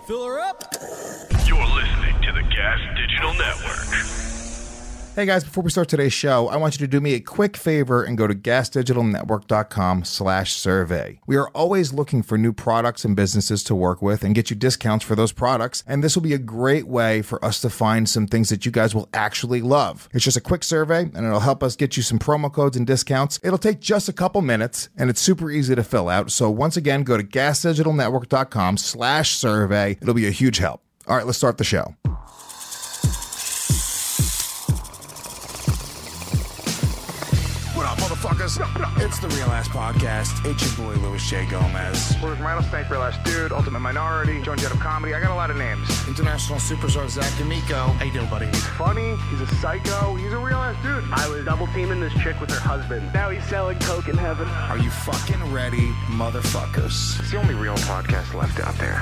Fill her up. You're listening to the Gas Digital Network. Hey guys, before we start today's show, I want you to do me a quick favor and go to gasdigitalnetwork.com/survey. We are always looking for new products and businesses to work with and get you discounts for those products. And this will be a great way for us to find some things that you guys will actually love. It's just a quick survey and it'll help us get you some promo codes and discounts. It'll take just a couple minutes and it's super easy to fill out. So once again, go to gasdigitalnetwork.com/survey. It'll be a huge help. All right, let's start the show. Motherfuckers, it's the Real Ass Podcast. It's your boy Louis J. Gomez. Where's Rattlesnake, Real Ass Dude, Ultimate Minority, Joan Jett of Comedy. I got a lot of names. International superstar Zach D'Amico. How you doing, buddy? He's funny, he's a psycho, he's a real ass dude. I was double teaming this chick with her husband. Now he's selling coke in heaven. Are you fucking ready, motherfuckers? It's the only real podcast left out there.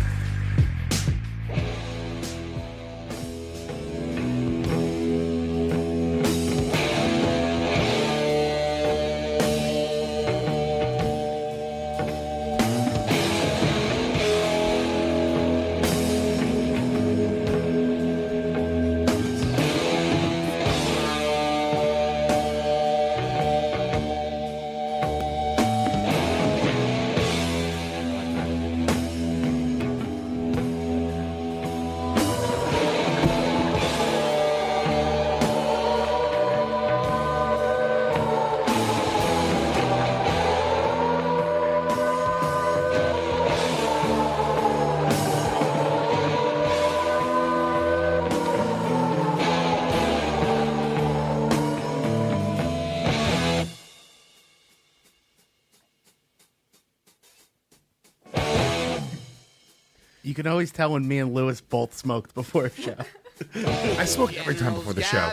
You can always tell when me and Lewis both smoked before a show. I smoke every time before the show.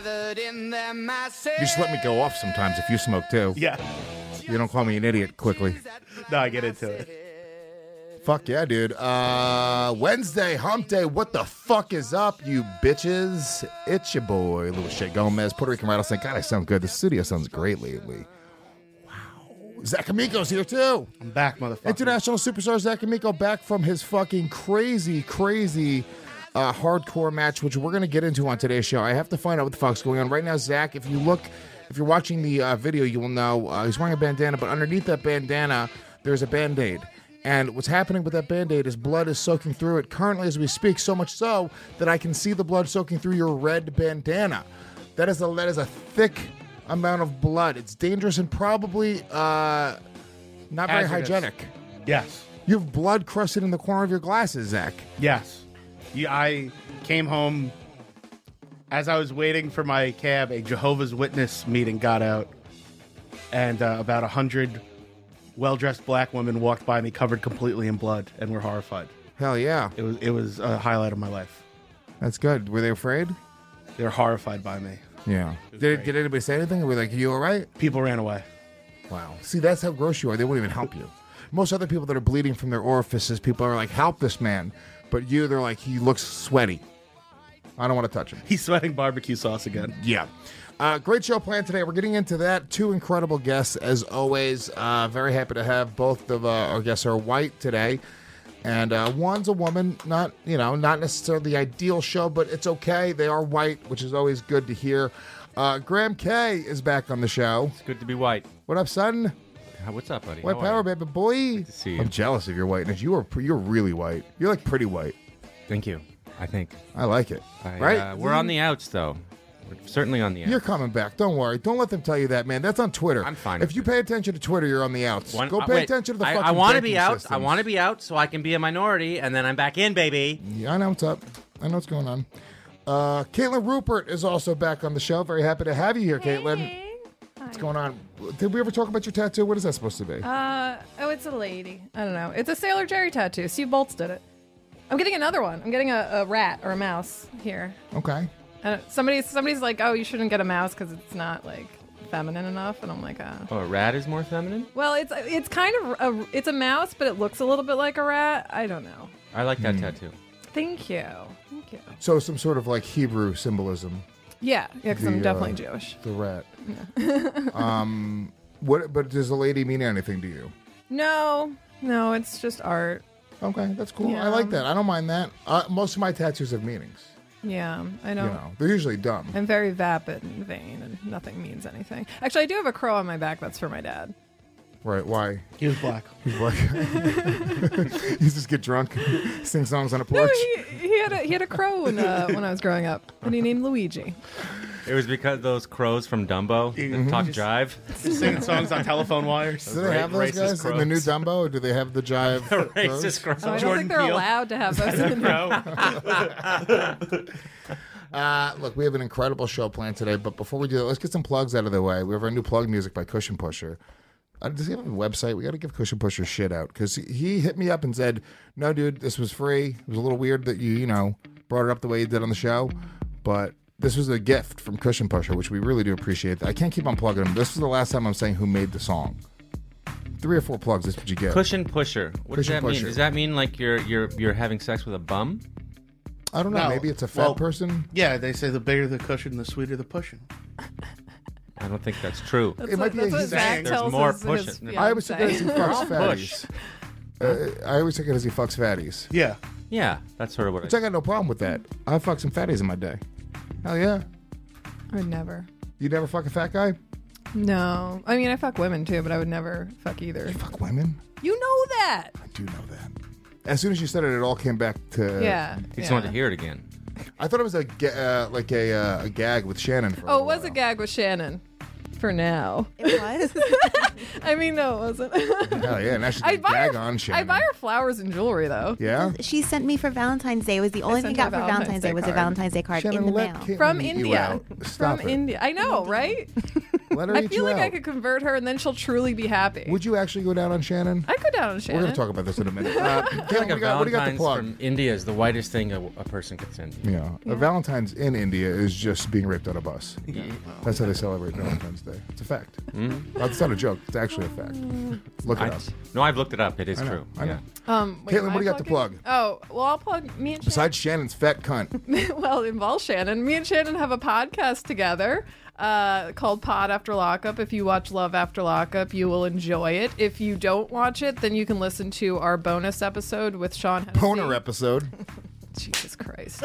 You just let me go off sometimes if you smoke too. Yeah. You don't call me an idiot quickly. No, I get into it. Fuck yeah, dude. Wednesday, hump day. What the fuck is up, you bitches? It's your boy, Louis J. Gomez, Puerto Rican Rattlesnake. God, I sound good. The studio sounds great lately. Zach Amico's here too. I'm back, motherfucker. International superstar Zach Amico back from his fucking crazy hardcore match, which we're going to get into on today's show. I have to find out what the fuck's going on. Right now, Zach, if you're watching the video, you will know he's wearing a bandana, but underneath that bandana, there's a Band-Aid. And what's happening with that Band-Aid is blood is soaking through it currently as we speak, so much so that I can see the blood soaking through your red bandana. That is a thick amount of blood. It's dangerous and probably not very hygienic. Yes. You have blood crusted in the corner of your glasses, Zach. Yes. I came home as I was waiting for my cab. A Jehovah's Witness meeting got out, and about 100 well-dressed black women walked by me covered completely in blood and were horrified. Hell yeah. It was a highlight of my life. That's good. Were they afraid? They were horrified by me. Yeah. Did anybody say anything? Were they like, are you all right? People ran away. Wow. See, that's how gross you are. They won't even help you. Most other people that are bleeding from their orifices, people are like, help this man. But you, they're like, he looks sweaty. I don't want to touch him. He's sweating barbecue sauce again. Yeah. Great show planned today. We're getting into that. Two incredible guests, as always. Very happy to have both of our guests are white today. And one's a woman, not necessarily the ideal show, but it's okay. They are white, which is always good to hear. Graham K is back on the show. It's good to be white. What up, son? What's up, buddy? White power, baby boy. Good to see you. I'm jealous of your whiteness. You're really white. You're like pretty white. Thank you. I think. I like it. Right? We're on the outs, though. We're certainly on the outs. You're coming back. Don't worry. Don't let them tell you that, man. That's on Twitter. I'm fine. If you pay attention to Twitter, you're on the outs. Go pay attention to the fucking I want to be banking out. systems. I want to be out so I can be a minority, and then I'm back in, baby. Yeah, I know what's up. I know what's going on. Caitlin Rupert is also back on the show. Very happy to have you here, Caitlin. What's going on? Did we ever talk about your tattoo? What is that supposed to be? It's a lady. I don't know. It's a Sailor Jerry tattoo. Steve Boltz did it. I'm getting another one. I'm getting a rat or a mouse here. Okay. Somebody's like, oh, you shouldn't get a mouse because it's not like feminine enough, and I'm like, Oh, a rat is more feminine? Well, it's kind of it's a mouse, but it looks a little bit like a rat. I don't know. I like that tattoo. Thank you. So some sort of like Hebrew symbolism. Yeah, because I'm definitely Jewish. The rat. Yeah. What? But does the lady mean anything to you? No, it's just art. Okay, that's cool. Yeah. I like that. I don't mind that. Most of my tattoos have meanings. Yeah, I know. You know, they're usually dumb. I'm very vapid and vain, and nothing means anything. Actually, I do have a crow on my back. That's for my dad. Right? Why? He was black. He's like, you just get drunk, sing songs on a No, porch. he had a crow when I was growing up, and he named Luigi. It was because those crows from Dumbo talk jive. Just singing songs on telephone wires. Do they have those racist guys in the new crows. Dumbo? Or do they have the jive? Racist crows. Oh, I don't Jordan think they're Peele. allowed to have those in the Look, we have an incredible show planned today, but before we do that, let's get some plugs out of the way. We have our new plug music by Cushion Pusher. Does he have a website? We got to give Cushion Pusher shit out because he hit me up and said, "No, dude, this was free. It was a little weird that you brought it up the way you did on the show, but this was a gift from Cushion Pusher, which we really do appreciate. I can't keep on plugging him. This was the last time I'm saying who made the song. 3 or 4 plugs. That's what you get. Cushion pusher. What does Cushion that mean? pusher. Does that mean like you're having sex with a bum? I don't know. No. Maybe it's a fat Well, person. Yeah, they say the bigger the cushion, the sweeter the pushing. I don't think that's true. It might be That's what he's Zach saying there's tells more his pushing. I always think as he fucks Push. fatties. I always think it as he fucks fatties. Yeah. Yeah, that's sort of what Which I got no problem with that. I fuck some fatties in my day. Hell yeah. I would never. You never fuck a fat guy? No, I mean I fuck women too, but I would never fuck either. Fuck women? You know that? I do know that. As soon as you said it, it all came back to. Yeah. He just yeah. wanted to hear it again. I thought it was a gag with Shannon. For Oh, a it was a while. gag with Shannon. For now. It was. I mean, no, it wasn't. Hell yeah! Now she's I gonna gag her, on Shannon. I buy her flowers and jewelry though. Yeah. She sent me for Valentine's Day. It was the only thing sent I got her for Valentine's Day was a card. Valentine's Day card Shannon, in the let mail. Caitlin From eat you India. out. Stop From it. India. I know, right? Let her I eat feel you like out. I could convert her and then she'll truly be happy. Would you actually go down on Shannon? I'd go down on We're Shannon. going to talk about this in a minute. I Caitlin, feel like what do you got to Valentine's plug? from India is the whitest thing a person could send you. Yeah. A Valentine's in India is just being raped on a bus. That's how they celebrate Valentine's Day. It's a fact. It's not a joke. It's actually a fact. Look it up. No, I've looked it up. It is I know, true. I know. Wait, Caitlin, am what I do you got to plugging? Oh, well, I'll plug me and Shannon. Besides Shannon's fat cunt. Well, it involves Shannon. Me and Shannon have a podcast together called Pod After Lockup. If you watch Love After Lockup, you will enjoy it. If you don't watch it, then you can listen to our bonus episode with Sean Hennessy. Boner episode. Jesus Christ.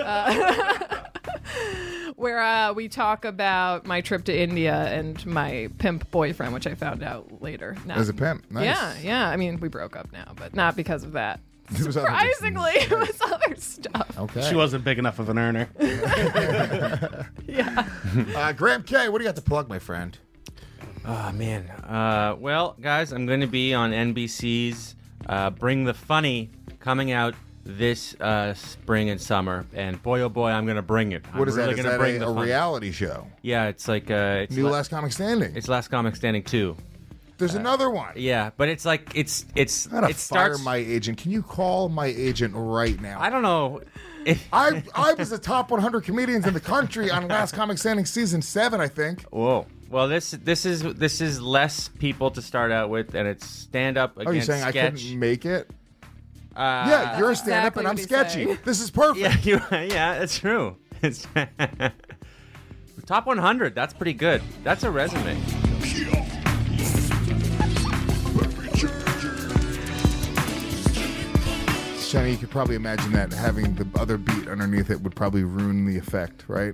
Where we talk about my trip to India and my pimp boyfriend, which I found out later. Not- As a pimp. Nice. Yeah. I mean, we broke up now, but not because of that. It was other Surprisingly, it was other stuff. Okay. She wasn't big enough of an earner. Graham K, what do you got to plug, my friend? Oh, man. Well, guys, I'm going to be on NBC's Bring the Funny coming out this spring and summer. And boy, oh boy, I'm going to bring it. What is I'm really that? Is gonna that bring a the funny. reality show? Yeah, it's like it's New Last Comic Standing. It's Last Comic Standing 2. There's another one. Yeah, but it's like it's I gotta it fire starts. my agent. Can you call my agent right now? I don't know. If, I was the top 100 comedians in the country on Last Comic Standing season 7, I think. Whoa. Well, this is less people to start out with, and it's stand up against Oh, you're saying sketch. I couldn't make it? Yeah, you're a stand-up exactly and I'm what he's sketchy. saying. This is perfect. Yeah, that's true. It's top 100. That's pretty good. That's a resume. Shani, you could probably imagine that having the other beat underneath it would probably ruin the effect, right?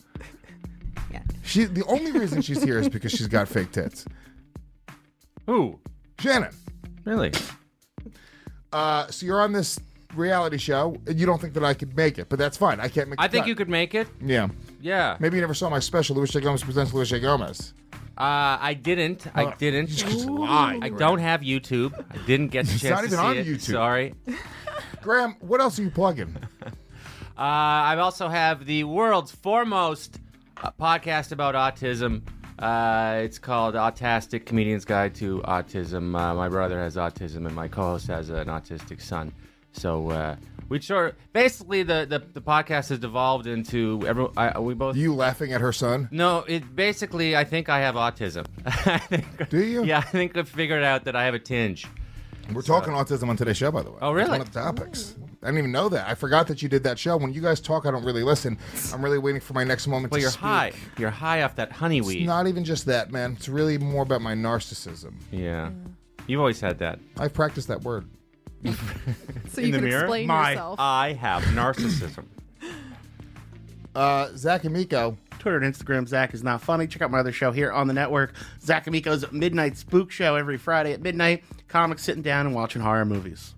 Yeah. The only reason she's here is because she's got fake tits. Ooh, Shannon, really? so you're on this reality show. You don't think that I could make it, but that's fine. I can't make. I the think cut. you could make it. Yeah. Yeah. Maybe you never saw my special. Louis J. Gomez presents Louis J. Gomez. I didn't. I didn't. You just lied. I don't have YouTube. I didn't get the It's chance not to even see on it. YouTube. Sorry. Graham, what else are you plugging? I also have the world's foremost podcast about autism. It's called Autastic Comedian's Guide to Autism. My brother has autism, and my co-host has an autistic son. So basically the podcast has devolved into we both. You laughing at her son? No, it basically I think I have autism. Do you? Yeah, I think I've figured out that I have a tinge. We're talking autism on today's show, by the way. Oh, really? It's one of the topics. I didn't even know that. I forgot that you did that show. When you guys talk, I don't really listen. I'm really waiting for my next moment Well, to you're speak. high. You're high off that honey It's weed. not even just that, man. It's really more about my narcissism. Yeah. You've always had that. I've practiced that word. So In you the can mirror? explain My yourself. I have narcissism. Zach and Miko. Twitter and Instagram, Zach is not funny. Check out my other show here on the network, Zach and Miko's Midnight Spook Show, every Friday at midnight. Comics sitting down and watching horror movies.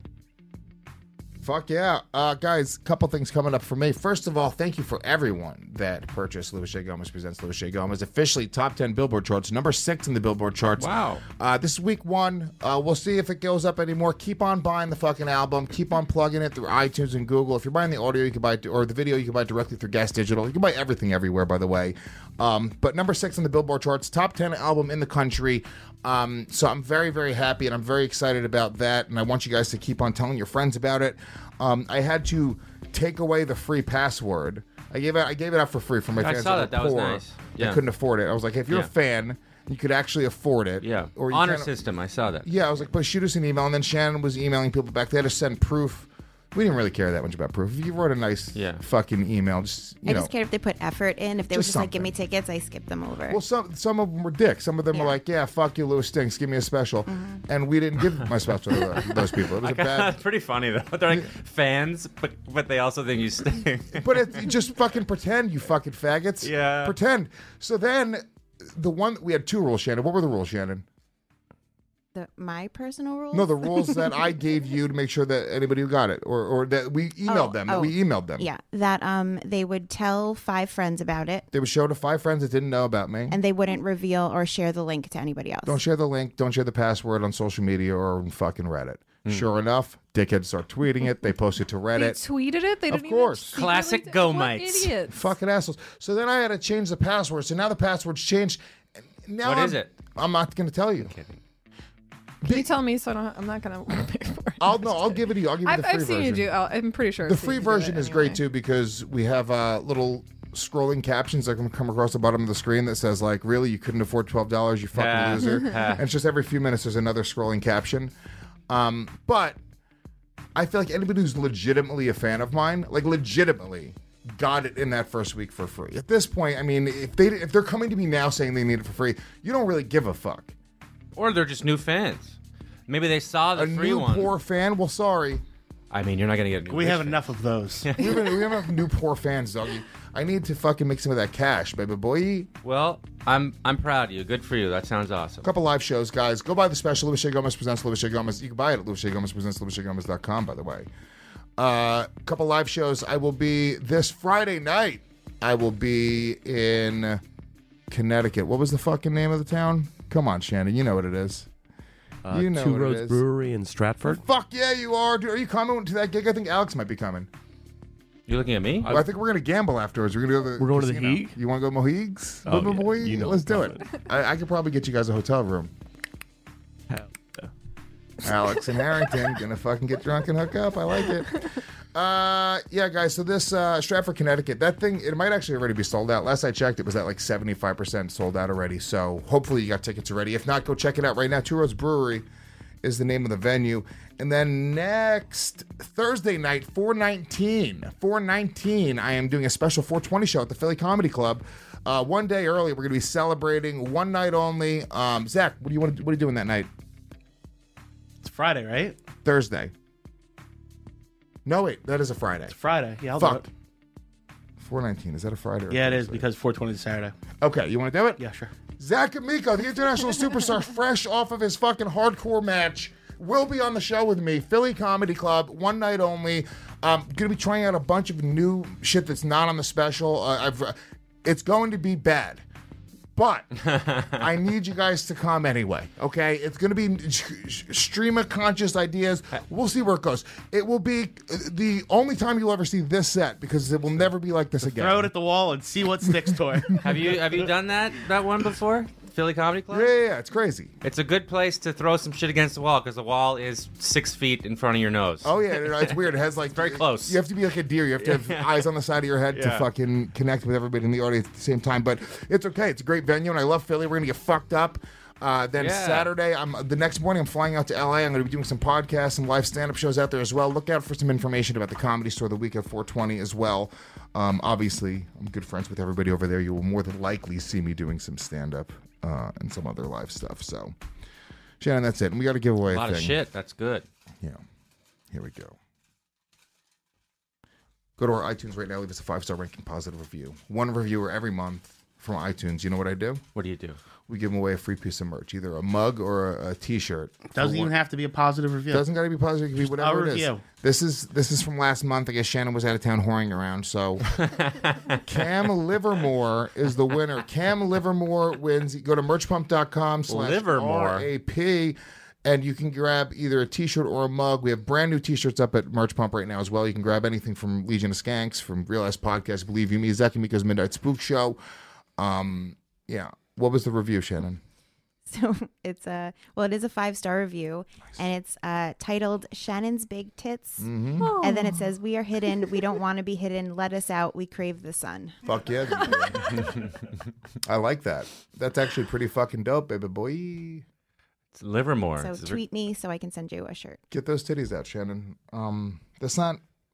Fuck yeah. Guys, couple things coming up for me. First of all, thank you for everyone that purchased Louis J. Gomez Presents Louis J. Gomez. Officially top 10 Billboard charts, number 6 in the Billboard charts. Wow. This is week 1. We'll see if it goes up anymore. Keep on buying the fucking album. Keep on plugging it through iTunes and Google. If you're buying the audio, you can buy it, or the video, you can buy it directly through Gas Digital. You can buy everything everywhere, by the way. But number 6 in the Billboard charts, top 10 album in the country. So I'm very, very happy, and I'm very excited about that, and I want you guys to keep on telling your friends about it. I had to take away the free password. I gave it out for free for my I fans saw that that. were That was poor. nice. They Yeah. couldn't afford it. I was like, if you're a Yeah. fan, you could actually afford it. Yeah. Or you Honor kinda- system. I saw that. Yeah, I was like, but shoot us an email, and then Shannon was emailing people back. They had to send proof. We didn't really care that much about proof. If you wrote a nice fucking email, just I just cared if they put effort in. If they were Just just like, give me something. tickets, I skipped them over. Well, some of them were dicks. Some of them were like, yeah, fuck you, Louis Stinks. Give me a special. And we didn't give my special to those people. It was a bad. That's pretty funny though. They're like fans, but they also think you stink. But you just fucking pretend, you fucking faggots. Yeah. Pretend. So then, we had 2 rules, Shannon. What were the rules, Shannon? My personal rules? No, the rules that I gave you to make sure that anybody who got it, or that we emailed them. That we emailed them. Yeah, that they would tell 5 friends about it, They would show to 5 friends that didn't know about me. and they wouldn't reveal or share the link to anybody else. Don't share the link. Don't share the password on social media or on fucking Reddit. Sure enough, dickheads start tweeting it. They post it to They Reddit. tweeted it. They Of didn't course. even Classic secretly Gomites. What idiots. Fucking assholes. So then I had to change the password. So now the password's changed. Now What is it? I'm not going to tell you. Can you tell me so I'm not going to pay for it? I'll give it to you. I'll give you the free I've seen version. you do. I'm pretty sure. The I've seen free you do version it is anyway. great too because we have little scrolling captions that can come across the bottom of the screen that says like, "Really, you couldn't afford $12, you fucking loser." And it's just every few minutes there's another scrolling caption. But I feel like anybody who's legitimately a fan of mine, like legitimately, got it in that first week for free. At this point, I mean, if they're coming to me now saying they need it for free, you don't really give a fuck. Or they're just new fans. Maybe they saw the A free new one. poor fan, well, sorry. I mean, you're not gonna get. A new We have fan. enough of those. We have enough new poor fans, doggy. I need to fucking make some of that cash, baby boy. Well, I'm proud of you. Good for you. That sounds awesome. Couple live shows, guys. Go buy the special. Louis J. Gomez Presents Louis J. Gomez. You can buy it at Louis J. Gomez Presents LouisJGomez.com, by the way. Couple live shows. I will be this Friday night. I will be in Connecticut. What was the fucking name of the town? Come on, Shannon. You know what it is. You know Two what it Roads is. Brewery in Stratford. Fuck yeah, you are. Dude, are you coming to that gig? I think Alex might be coming. You're looking at me? Well, I think we're gonna gamble afterwards. We're gonna go to the We're going to the casino. Heat? You want to go to Moheagues? Oh, Baby yeah. boy? You know Let's do I'm it. I could probably get you guys a hotel room. Hell yeah. Alex and Harrington gonna fucking get drunk and hook up. I like it. Yeah, guys. So this Stratford, Connecticut, that thing, it might actually already be sold out. Last I checked, it was at like 75% sold out already. So hopefully you got tickets already. If not, go check it out right now. Two Roads Brewery is the name of the venue. And then next Thursday night, 4/19, I am doing a special 420 show at the Philly Comedy Club. One day early, we're gonna be celebrating one night only. Zach, what are you doing that night? It's Friday, right? Thursday. No, wait, that is a Friday. It's Friday. Yeah, I'll do Fuck. it. 4/19, is that a Friday? Or Yeah, it is Thursday? because 420 is Saturday. Okay, you want to do it? Yeah, sure. Zach Amico, the international superstar, fresh off of his fucking hardcore match, will be on the show with me. Philly Comedy Club, one night only. Gonna be trying out a bunch of new shit that's not on the special. It's going to be bad. But I need you guys to come anyway, okay? It's going to be stream of conscious ideas. We'll see where it goes. It will be the only time you'll ever see this set because it will never be like this again. Throw it at the wall and see what sticks to it. Have you done that one before? Philly Comedy Club? Yeah, it's crazy. It's a good place to throw some shit against the wall because the wall is 6 feet in front of your nose. Oh, yeah, it's weird. It has like... very close. You have to be like a deer. You have to have eyes on the side of your head to Yeah. fucking connect with everybody in the audience at the same time. But it's okay. It's a great venue, and I love Philly. We're going to get fucked up. Then Yeah. Saturday, the next morning, I'm flying out to LA. I'm going to be doing some podcasts, some live stand-up shows out there as well. Look out for some information about the Comedy Store the week of 420 as well. Obviously, I'm good friends with everybody over there. You will more than likely see me doing some stand-up and some other live stuff. So, Shannon, that's it. And we got to give away a lot thing. of shit. That's good. Yeah. Here we go. Go to our iTunes right now. Leave us a 5-star ranking, positive review. One reviewer every month from iTunes. You know what I do? What do you do? We give them away a free piece of merch, either a mug or a T-shirt. Doesn't even have to be a positive review. Doesn't got to be positive. It can be whatever it is. review. This is from last month. I guess Shannon was out of town whoring around. So Cam Livermore is the winner. Cam Livermore wins. You go to merchpump.com/RAP. And you can grab either a T-shirt or a mug. We have brand new T-shirts up at Merch Pump right now as well. You can grab anything from Legion of Skanks, from Real Ass Podcast, Believe You Me, Zeki Miko's Midnight Spook Show. Yeah. What was the review, Shannon? So it's it is a 5-star review, and it's titled "Shannon's Big Tits," and then it says, "We are hidden. We don't want to be hidden. Let us out. We crave the sun." Fuck yeah. I like that. That's actually pretty fucking dope, baby boy. It's Livermore. So tweet me so I can send you a shirt. Get those titties out, Shannon. That's not.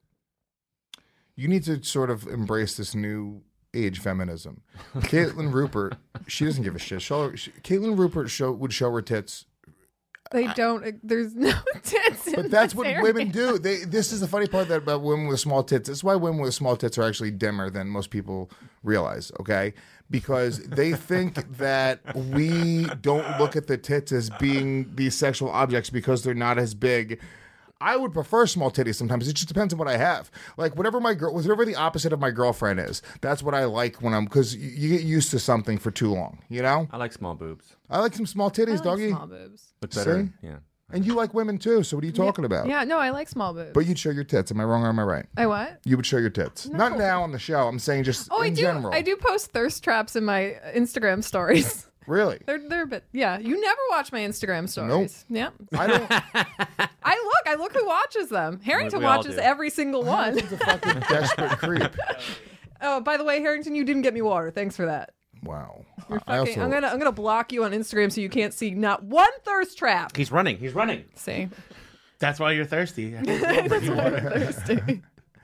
You need to sort of embrace this new age feminism. Caitlin Rupert, she doesn't give a shit. Caitlin Rupert would show her tits. They don't. There's no tits. But that's what women do. This is the funny part about women with small tits. This is why women with small tits are actually dimmer than most people realize. Okay, because they think that we don't look at the tits as being these sexual objects because they're not as big. I would prefer small titties sometimes. It just depends on what I have. Like whatever the opposite of my girlfriend is, that's what I like when because you get used to something for too long, you know? I like small boobs. I like some small titties, I like doggy. small boobs. Look better. See? Yeah. And you like women too, so what are you talking about? Yeah, no, I like small boobs. But you'd show your tits. Am I wrong or am I right? I what? You would show your tits. No. Not now on the show. I'm saying just in general. I do post thirst traps in my Instagram stories. Really? They're a bit. Yeah, you never watch my Instagram stories. Nope. Yeah. I don't. I look who watches them. Harrington We all watches do. every single one. He's a fucking desperate creep. Oh, by the way, Harrington, you didn't get me water. Thanks for that. Wow. You're I fucking, also, I'm gonna block you on Instagram so you can't see not one thirst trap. He's running. See, That's why you're thirsty. that's why I'm thirsty.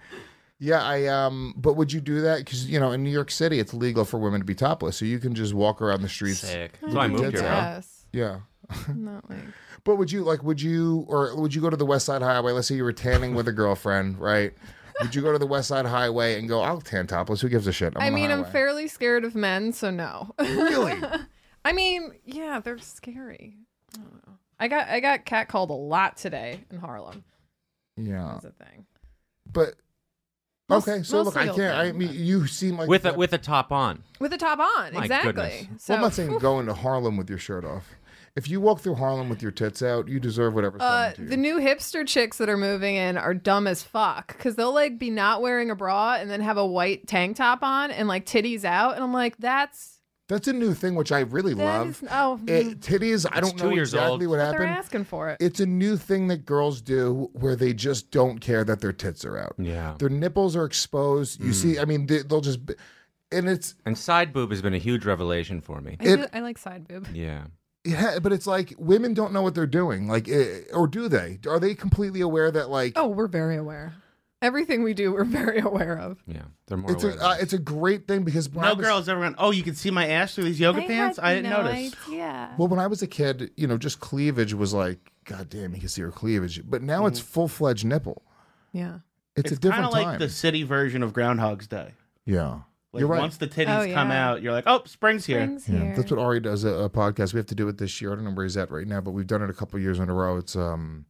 Yeah, but would you do that? Because in New York City, it's legal for women to be topless, so you can just walk around the streets. Sick. That's why I moved here, bro. Yes. Yeah. Not like. But would you go to the West Side Highway? Let's say you were tanning with a girlfriend, right? Would you go to the West Side Highway and go, I'll tan topless? Who gives a shit? I'm I'm fairly scared of men, so no. Really? I mean, yeah, they're scary. I don't know. I got catcalled a lot today in Harlem. Yeah. That's a thing. But okay, so look, mostly I you'll can't. I think, mean, but- you seem like With a top on. With the top on, My exactly. goodness. So Well, I'm not saying go into Harlem with your shirt off. If you walk through Harlem with your tits out, you deserve whatever's coming to you. the new hipster chicks that are moving in are dumb as fuck because they'll like be not wearing a bra and then have a white tank top on and like titties out, and I'm like, that's a new thing, which I really love. Titties, I don't 2 know years exactly old. what they're happened. asking for it. It's a new thing that girls do where they just don't care that their tits are out. Yeah. Their nipples are exposed. You see, I mean, they'll just, and it's, And side boob has been a huge revelation for me. I like side boob. Yeah. yeah, but it's like women don't know what they're doing. Like, or do they? Are they completely aware that, like, Oh, we're very aware. Everything we do, we're very aware of. Yeah. They're more it's aware than us. it's a great thing because when I No was, girl's ever gone, oh, you can see my ass through these yoga pants? I didn't notice. Yeah. well, when I was a kid, just cleavage was like, God damn, you can see her cleavage. But now it's full-fledged nipple. Yeah. It's a It's kind different of time. like the city version of Groundhog's Day. Yeah. Like You're right. once the titties come yeah. out, you're like, oh, spring's here. Spring's Yeah, here. that's what Ari does, a podcast. We have to do it this year. I don't know where he's at right now, but we've done it a couple of years in a row. It's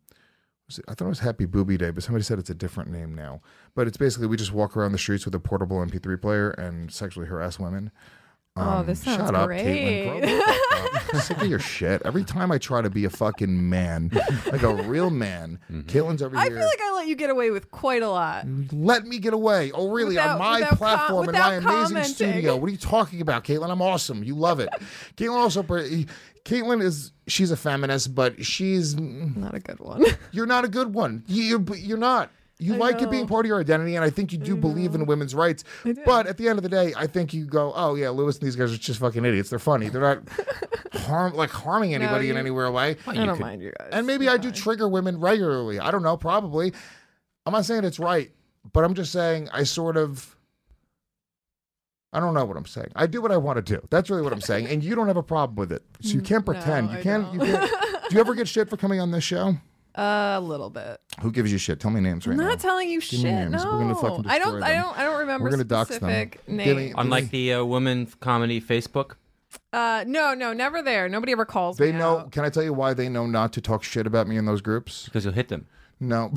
I thought it was Happy Booby Day, but somebody said it's a different name now. But it's basically we just walk around the streets with a portable MP3 player and sexually harass women. This sounds shut up, great. Caitlin. Grow the fuck up. I'm sick of your shit. Every time I try to be a fucking man, like a real man, Caitlin's over I here. feel like I let you get away with quite a lot. Let me get away. Oh, really? On my platform in my amazing studio. What are you talking about, Caitlin? I'm awesome. You love it. She's a feminist, but she's Not a good one. you're not a good one. You're not. You like it being part of your identity, and I think you do believe in women's rights. But at the end of the day, I think you go, oh, yeah, Lewis and these guys are just fucking idiots. They're funny. They're not harming anybody in any weird way. I don't mind you guys. And maybe I do trigger women regularly. I don't know, probably. I'm not saying it's right, but I'm just saying I don't know what I'm saying. I do what I want to do. That's really what I'm saying. And you don't have a problem with it. So you can't pretend. No, you can't. Do you ever get shit for coming on this show? A little bit. Who gives you shit? Tell me names right I'm now. not telling you Give me shit. names. No, We're gonna fucking I don't. destroy I them. don't. I don't remember We're gonna dox them. specific Give me- names. Unlike the woman comedy Facebook, No, never there. Nobody ever calls They me know. out. Can I tell you why they know not to talk shit about me in those groups? because you'll hit them. No.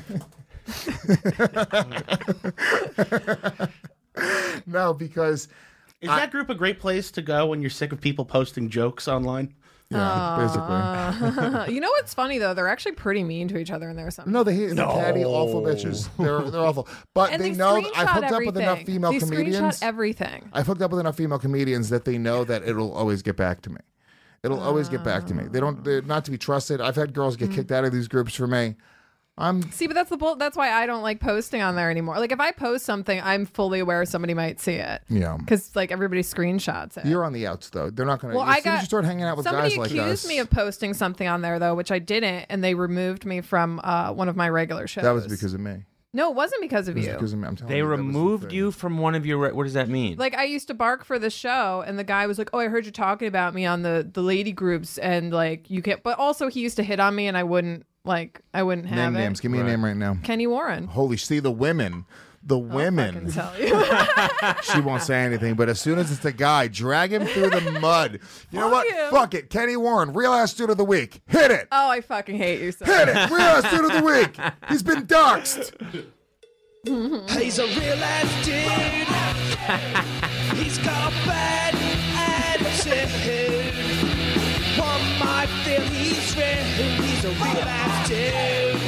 No, because Is that group a great place to go when you're sick of people posting jokes online? basically. You know what's funny though? They're actually pretty mean to each other in there sometimes. No, they're catty, awful bitches. They're awful. But And they they know screenshot I've hooked up with enough everything. female They comedians. screenshot everything. I've hooked up with enough female comedians that they know that it'll always get back to me. It'll always get back to me. They're not to be trusted. I've had girls get kicked out of these groups for me. See, but that's why I don't like posting on there anymore. Like if I post something, I'm fully aware somebody might see it. Yeah. Because like everybody screenshots it. You're on the outs though. They're not gonna Well, as soon as you start hanging out with somebody guys like accused us. me of posting something on there though, which I didn't, and they removed me from one of my regular shows. That was because of me. No, it wasn't because of It was you. because of me. I'm telling They you, that was the removed thing. you from one of your. What does that mean? Like I used to bark for the show, and the guy was like, "Oh, I heard you talking about me on the lady groups, and like you can't." But also, he used to hit on me, and I wouldn't have Name it. names. Give me a name right now. Kenny Warren. Holy, see the women. The I women. can tell you. She won't say anything, but as soon as it's the guy, drag him through the mud. You know what? you. Fuck it. Kenny Warren, real ass dude of the week. Hit it. Oh, I fucking hate you so. Hit it. Real ass dude of the week. He's been doxxed. He's a real ass dude. He's got a bad attitude. One might feel he's real. He's a real ass dude.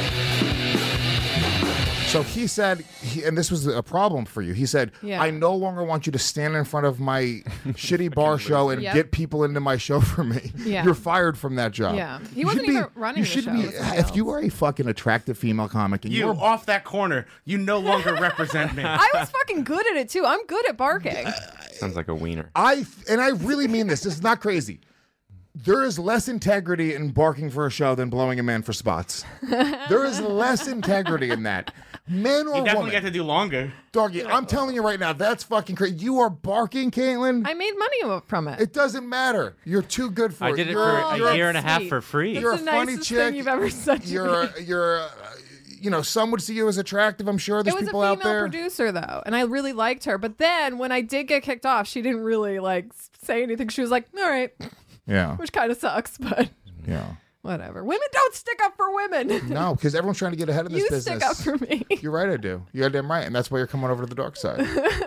So he said, and this was a problem for you. He said, Yeah. I no longer want you to stand in front of my shitty bar show and Yep. get people into my show for me. Yeah. You're fired from that job. Yeah. He You wasn't should even running You the should show. be. It was somebody If you else. are a fucking attractive female comic and You you're off that corner. You no longer represent me. I was fucking good at it too. I'm good at barking. Sounds like a wiener. I really mean this. This is not crazy. There is less integrity in barking for a show than blowing a man for spots. There is less integrity in that. Man or You definitely woman. get to do longer. Doggy, I'm telling you right now, that's fucking crazy. You are barking, Caitlin. I made money from it. It doesn't matter. You're too good for I it. did it You're- for you're a year and a half sweet. for free. You're a It's the funny nicest chick. thing you've ever said to me. You're you know, some would see you as attractive. I'm sure there's It was a people female out there. producer though, and I really liked her. But then when I did get kicked off, she didn't really like say anything. She was like, "All right," Yeah, which kind of sucks, but yeah. whatever. Women don't stick up for women. No, because everyone's trying to get ahead of this You business. stick up for me. You're right, I do. You're damn right, and that's why you're coming over to the dark side.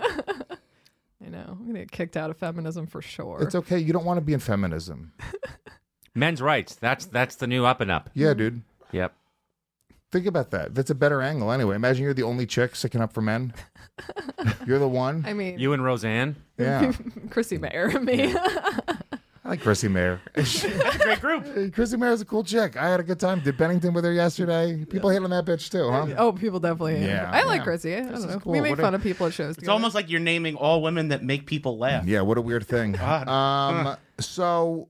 I know. I'm gonna get kicked out of feminism for sure. It's okay. You don't want to be in feminism. Men's rights. That's the new up and up. Yeah, dude. Yep. Think about that. That's a better angle anyway. Imagine you're the only chick sticking up for men. You're the one. I mean, You and Roseanne. Yeah. Chrissy Mayer and me. I like Chrissy Mayer. That's a great group. Chrissy Mayer's a cool chick. I had a good time. Did Bennington with her yesterday. People hate on that bitch too, huh? Oh, people definitely. Yeah, I like yeah. Chrissy. I This don't is know. cool. We make What a- fun of people at shows. It's together. almost like you're naming all women that make people laugh. Yeah, what a weird thing. God. So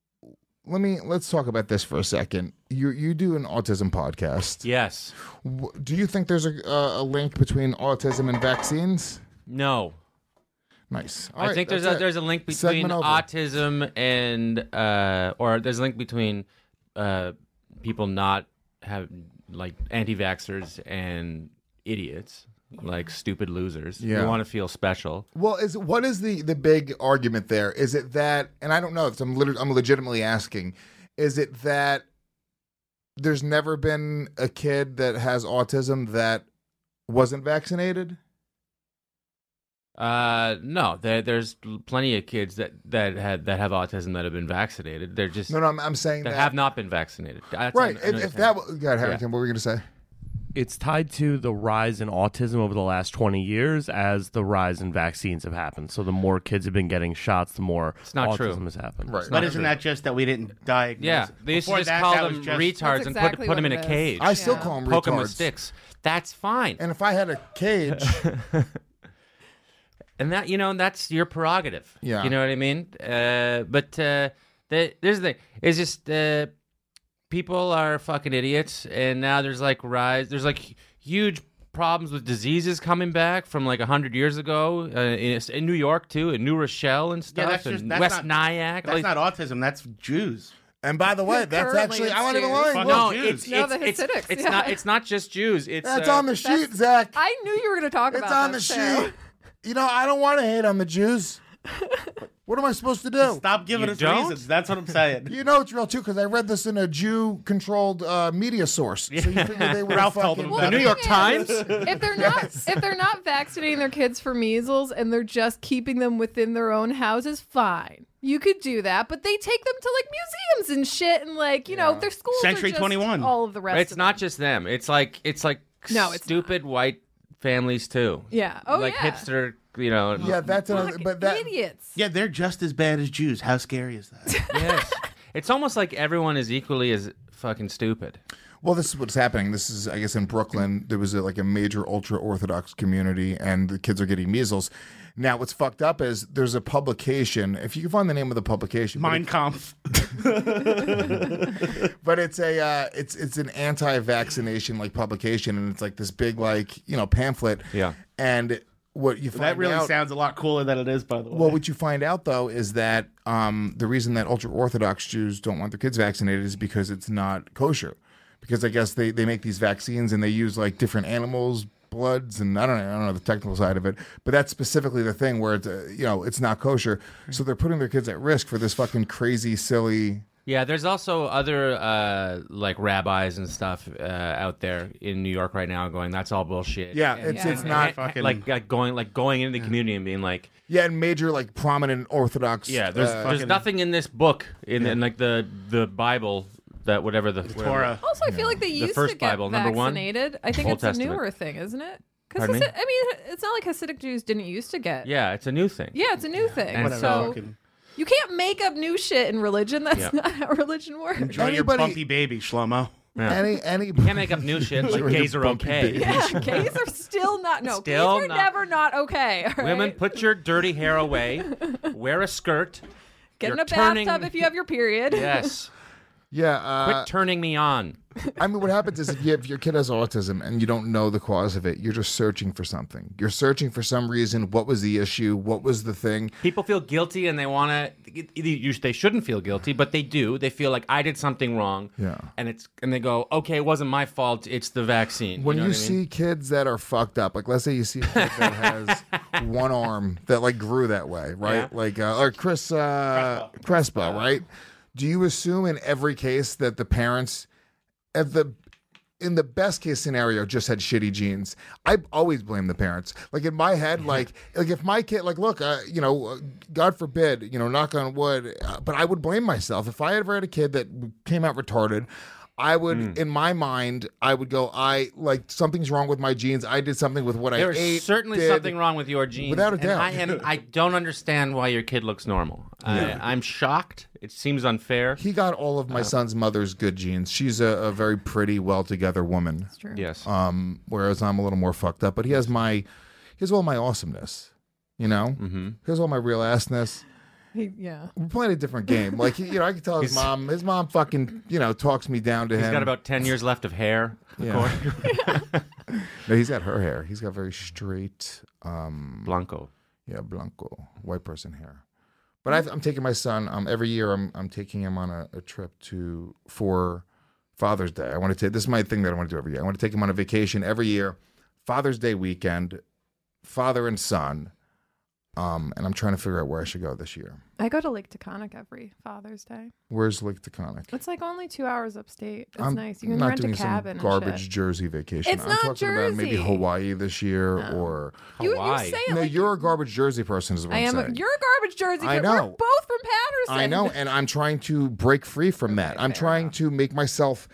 let's talk about this for a second. You do an autism podcast. Yes. Do you think there's a link between autism and vaccines? No. Nice. All I right, think that's there's a link between Segment over. autism and or there's a link between people not have like anti-vaxxers and idiots, like stupid losers. Yeah. You want to feel special. Well, what is the big argument there? Is it that, and I don't know, I'm legitimately asking, is it that there's never been a kid that has autism that wasn't vaccinated? No, there's plenty of kids that have autism that have been vaccinated. They're just No, I'm saying that that have not been vaccinated. right. If that, God, Harrington, Yeah. what were you going to say? It's tied to the rise in autism over the last 20 years as the rise in vaccines have happened. So the more kids have been getting shots, the more not autism true. has happened. Right. But isn't that just that we didn't diagnose? Yeah, they used to Before just that, call that them was just- retards That's and exactly put them what in it a is. cage. I still call them Poke them with retards. sticks. That's fine. And if I had a cage, And that, that's your prerogative. Yeah. You know what I mean? But there's the thing. It's just people are fucking idiots, and now there's like huge problems with diseases coming back from like 100 years ago in New York too, in New Rochelle and stuff, Yeah, that's and just West Nyack. That's not autism. That's Jews. And by the way, that's Currently actually, it's I'm not even Jews. lying. Fuck No, Jews. it's No, the it's Hasidics, it's yeah. not it's not just Jews. It's That's on the sheet, Zach. I knew you were going to talk It's about on the this, too. sheet. You know, I don't want to hate on the Jews. What am I supposed to do? Stop giving You us don't? reasons. That's what I'm saying. You know it's real too because I read this in a Jew-controlled media source. So you figure they would Ralph told them Well, about The it. New York Times. if they're not vaccinating their kids for measles and they're just keeping them within their own houses, fine. You could do that, but they take them to like museums and shit, and like you know their schools Century are just 21. all of the rest. It's of not them. just them. It's like No, it's stupid white families too. Yeah. Oh like yeah. hipster. You know. Yeah, that's another. Fucking But that idiots. Yeah, they're just as bad as Jews. How scary is that? Yes. It's almost like everyone is equally as fucking stupid. Well, this is what's happening. This is, I guess, in Brooklyn. There was like a major ultra-Orthodox community, and the kids are getting measles. Now, what's fucked up is there's a publication. If you can find the name of the publication, Mein Kampf. but it's a it's an anti-vaccination like publication, and it's like this big like pamphlet. Yeah. And what you find That really out, sounds a lot cooler than it is, by the way. well, what you find out though is that the reason that ultra-Orthodox Jews don't want their kids vaccinated is because it's not kosher. Because I guess they make these vaccines and they use like different animals' bloods, and I don't know the technical side of it, but that's specifically the thing where it's it's not kosher, so they're putting their kids at risk for this fucking crazy, silly. Yeah, there's also other like rabbis and stuff out there in New York right now going, that's all bullshit. Yeah, it's not fucking- like going into the community and being like, yeah, and major like prominent Orthodox. yeah, there's nothing in this book in like the Bible that whatever the Torah. Also, I feel like they used first to get Bible, number one, vaccinated. I think Old it's a Testament. newer thing, isn't it? Because Pardon me? I mean, it's not like Hasidic Jews didn't used to get. Yeah, it's a new thing. Yeah, it's a new thing. And So Fucking you can't make up new shit in religion. That's Yeah. not how religion works. enjoy your Anybody- bumpy baby, Shlomo. Yeah. Any You can't make up new shit like Enjoy gays your are bumpy okay. baby. Yeah, gays are still not. No, Still gays are not. never not okay. All right? Women, put your dirty hair away. Wear a skirt. get in you're a bathtub turning- if you have your period. Yes. yeah. Quit turning me on. I mean, what happens is if your kid has autism and you don't know the cause of it, you're just searching for something. You're searching for some reason. What was the issue? What was the thing? People feel guilty and they want to. They shouldn't feel guilty, but they do. They feel like I did something wrong. Yeah. And they go, okay, it wasn't my fault. It's the vaccine. When know you what I mean? see kids that are fucked up, like let's say you see a kid that has one arm that like grew that way, right? Yeah. Like or Chris Crespo, right? Do you assume in every case that the parents in the best case scenario just had shitty genes? I always blame the parents. Like in my head, like if my kid, like look, God forbid, knock on wood, but I would blame myself if I ever had a kid that came out retarded. I would, in my mind, I would go, something's wrong with my genes. I did something with what I ate. There's certainly did. something wrong with your genes. Without a doubt. And I don't understand why your kid looks normal. I'm shocked. It seems unfair. He got all of my son's mother's good genes. She's a very pretty, well-together woman. That's true. Yes. Whereas I'm a little more fucked up. But he has all my awesomeness. Mm-hmm. He has all my real assness. Yeah. We're playing a different game. Like, I can tell his mom fucking, talks me down to him. He's got about 10 years left of hair. Yeah. No, he's got her hair. He's got very straight, Blanco. yeah, blanco, white person hair. But I'm taking my son, every year I'm taking him on a trip for Father's Day. I want to take, this is my thing that I want to do every year. I want to take him on a vacation every year, Father's Day weekend, father and son. And I'm trying to figure out where I should go this year. I go to Lake Taconic every Father's Day. Where's Lake Taconic? It's like only 2 hours upstate. It's I'm nice. You can not rent a doing cabin some and garbage shit. Jersey vacation. It's I'm not talking about maybe Jersey. Hawaii this year or You Hawaii. say it no. like You're a garbage Jersey person, is what I I'm am. saying. You're a garbage Jersey. I but know. We're both from Patterson. I know, and I'm trying to break free from that. I'm fair trying enough. to make myself,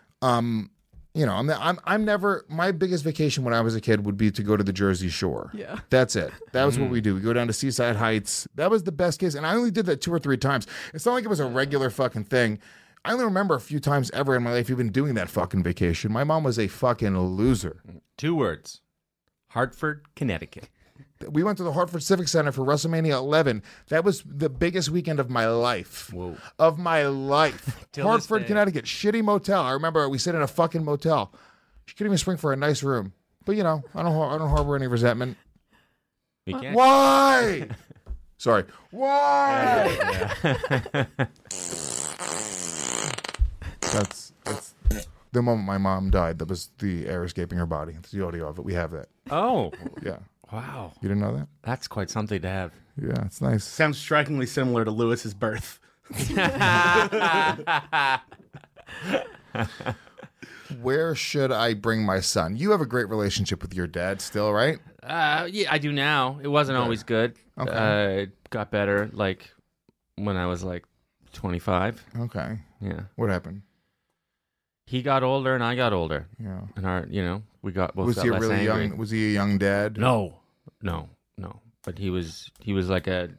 I'm never. My biggest vacation when I was a kid would be to go to the Jersey Shore. Yeah. That's it. That was what we do. We go down to Seaside Heights. That was the best case, and I only did that 2 or 3 times. It's not like it was a regular fucking thing. I only remember a few times ever in my life even doing that fucking vacation. My mom was a fucking loser. 2 words. Hartford, Connecticut. We went to the Hartford Civic Center for WrestleMania 11. That was the biggest weekend of my life. Whoa. Of my life. Till Hartford, this day. Connecticut. Shitty motel. I remember we stayed in a fucking motel. She couldn't even spring for a nice room. But I don't harbor any resentment. You can't. Why? Sorry. Why? That's the moment my mom died. That was the air escaping her body. It's the audio of it. We have that. Oh. Yeah. Wow. You didn't know that? That's quite something to have. Yeah, it's nice. Sounds strikingly similar to Lewis's birth. Where should I bring my son? You have a great relationship with your dad still, right? Yeah, I do now. It wasn't always good. Okay. It got better, like, when I was, like, 25. Okay. Yeah. What happened? He got older and I got older. Yeah. And we got both Was got he less really angry. young? Was he a young dad? No. But he was like a.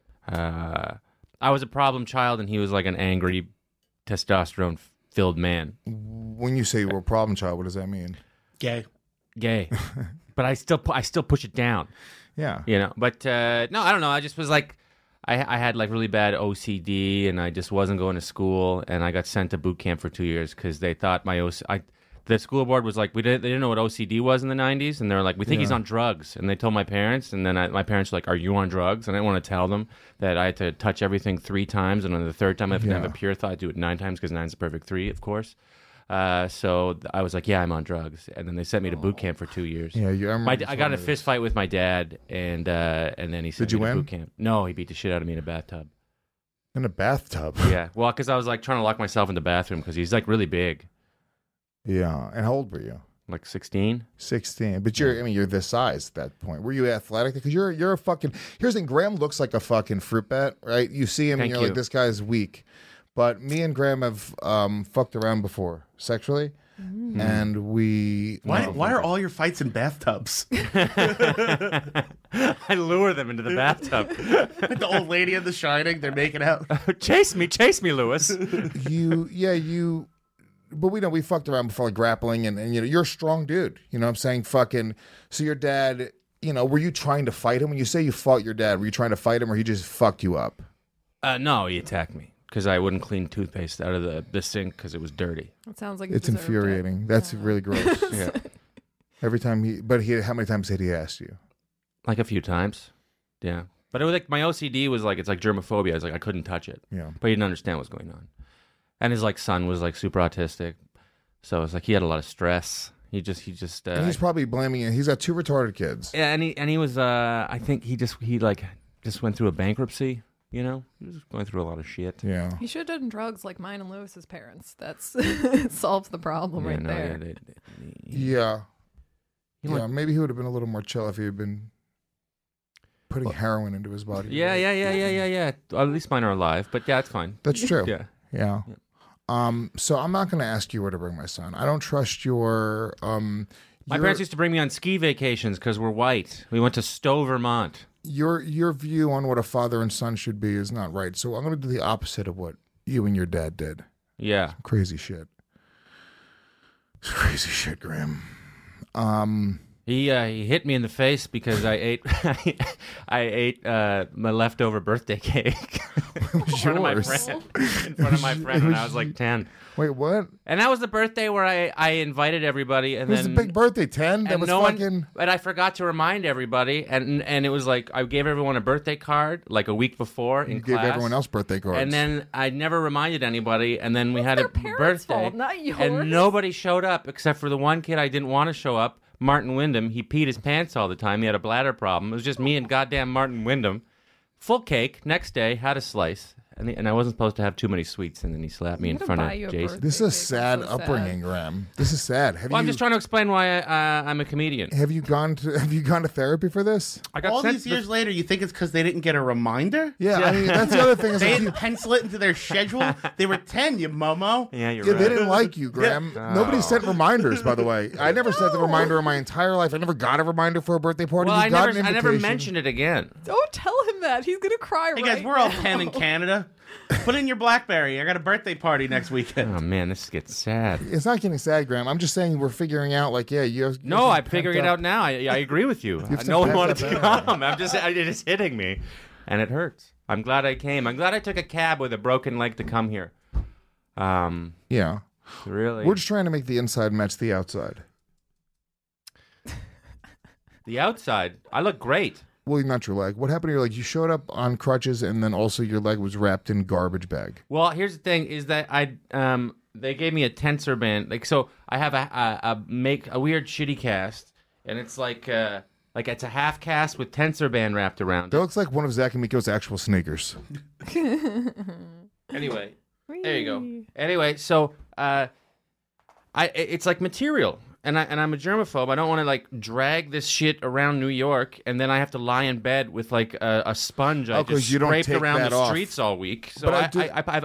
I was a problem child, and he was like an angry, testosterone-filled man. When you say you were a problem child, what does that mean? Gay. But I still push it down. Yeah. You know. But no, I don't know. I just was like, I had like really bad OCD, and I just wasn't going to school, and I got sent to boot camp for 2 years because they thought the school board was like, they didn't know what OCD was in the 90s, and they were like, we think he's on drugs. And they told my parents, and then my parents were like, are you on drugs? And I didn't want to tell them that I had to touch everything 3 times, and on the 3rd time I have to have a pure thought, do it 9 times because 9 is the perfect 3, of course. So I was like, yeah, I'm on drugs. And then they sent me to boot camp for 2 years. Yeah, I got in a fist fight with my dad, and then he sent me to boot camp. No, he beat the shit out of me in a bathtub. In a bathtub? Yeah, well, because I was like trying to lock myself in the bathroom because he's like really big. Yeah. And how old were you? Like 16. 16. But you're this size at that point. Were you athletic? Because you're a fucking. Here's the thing. Graham looks like a fucking fruit bat, right? You see him and you're like, this guy's weak. But me and Graham have fucked around before sexually, and we. Why are all your fights in bathtubs? I lure them into the bathtub. Like the old lady in The Shining, they're making out. Chase me, Lewis. But we fucked around before, like grappling, and you're a strong dude. You know what I'm saying? Fucking. So your dad, were you trying to fight him? When you say you fought your dad, were you trying to fight him, or he just fucked you up? No, he attacked me. Because I wouldn't clean toothpaste out of the sink because it was dirty. That sounds like it's infuriating. That's really gross. Yeah. Every time how many times had he asked you? Like a few times. Yeah. But it was like my OCD was like, it's like germophobia. I was like, I couldn't touch it. Yeah. But he didn't understand what was going on. And his like son was like super autistic. So it was like he had a lot of stress. He just and he's probably blaming it. He's got 2 retarded kids. Yeah, and he was I think he just went through a bankruptcy. He was going through a lot of shit. Yeah. He should have done drugs like mine and Lewis's parents. That's solves the problem there. Yeah. Maybe he would have been a little more chill if he had been putting heroin into his body. Yeah. At least mine are alive, but yeah, it's fine. That's true. Yeah. So I'm not going to ask you where to bring my son. I don't trust your. My parents used to bring me on ski vacations because we're white. We went to Stowe, Vermont. Your view on what a father and son should be is not right. So I'm going to do the opposite of what you and your dad did. Yeah. Some crazy shit. It's crazy shit, Graham. He hit me in the face because I ate my leftover birthday cake in front of my friend when I was like 10. Wait, what? And that was the birthday where I invited everybody, and it was a big birthday, 10. That was fucking. But I forgot to remind everybody, and it was like I gave everyone a birthday card like a week before in class. You gave everyone else birthday cards, and then I never reminded anybody, and then we had a birthday, fault, not yours. and nobody showed up except for the one kid I didn't want to show up. Martin Wyndham, he peed his pants all the time. He had a bladder problem. It was just me and goddamn Martin Wyndham. Full cake. Next day, had a slice. And I wasn't supposed to have too many sweets, and then he slapped me in front of Jason. This is a sad upbringing, Graham. This is sad. I'm just trying to explain why I'm a comedian. Have you gone to therapy for this? All these years later, you think it's because they didn't get a reminder? Yeah, I mean, that's the other thing. They didn't pencil it into their schedule. They were 10, you momo. Yeah, you're right. They didn't like you, Graham. Nobody sent reminders, by the way. I never sent a reminder in my entire life. I never got a reminder for a birthday party. Well, I never mentioned it again. Don't tell him that. He's gonna cry. Hey guys, we're all 10 in Canada. Put in your BlackBerry. I got a birthday party next weekend. Oh man, this gets sad. It's not getting sad, Graham. I'm just saying we're figuring out. Like, yeah, you have. No, I'm figuring it out now. I agree with you. No one wanted to come. It is hitting me, and it hurts. I'm glad I came. I'm glad I took a cab with a broken leg to come here. Yeah. Really. We're just trying to make the inside match the outside. The outside. I look great. Well, not your leg. What happened to your leg? You showed up on crutches, and then also your leg was wrapped in garbage bag. Well, here's the thing: is that they gave me a tensor band. Like, so I have a weird shitty cast, and it's like it's a half cast with tensor band wrapped around That it. looks like one of Zach and Miko's actual sneakers. Anyway, there you go. Anyway, so it's like material. And I'm a germaphobe. I don't want to like drag this shit around New York, and then I have to lie in bed with like a sponge I 'cause just you don't scraped take around that the off. streets all week. So But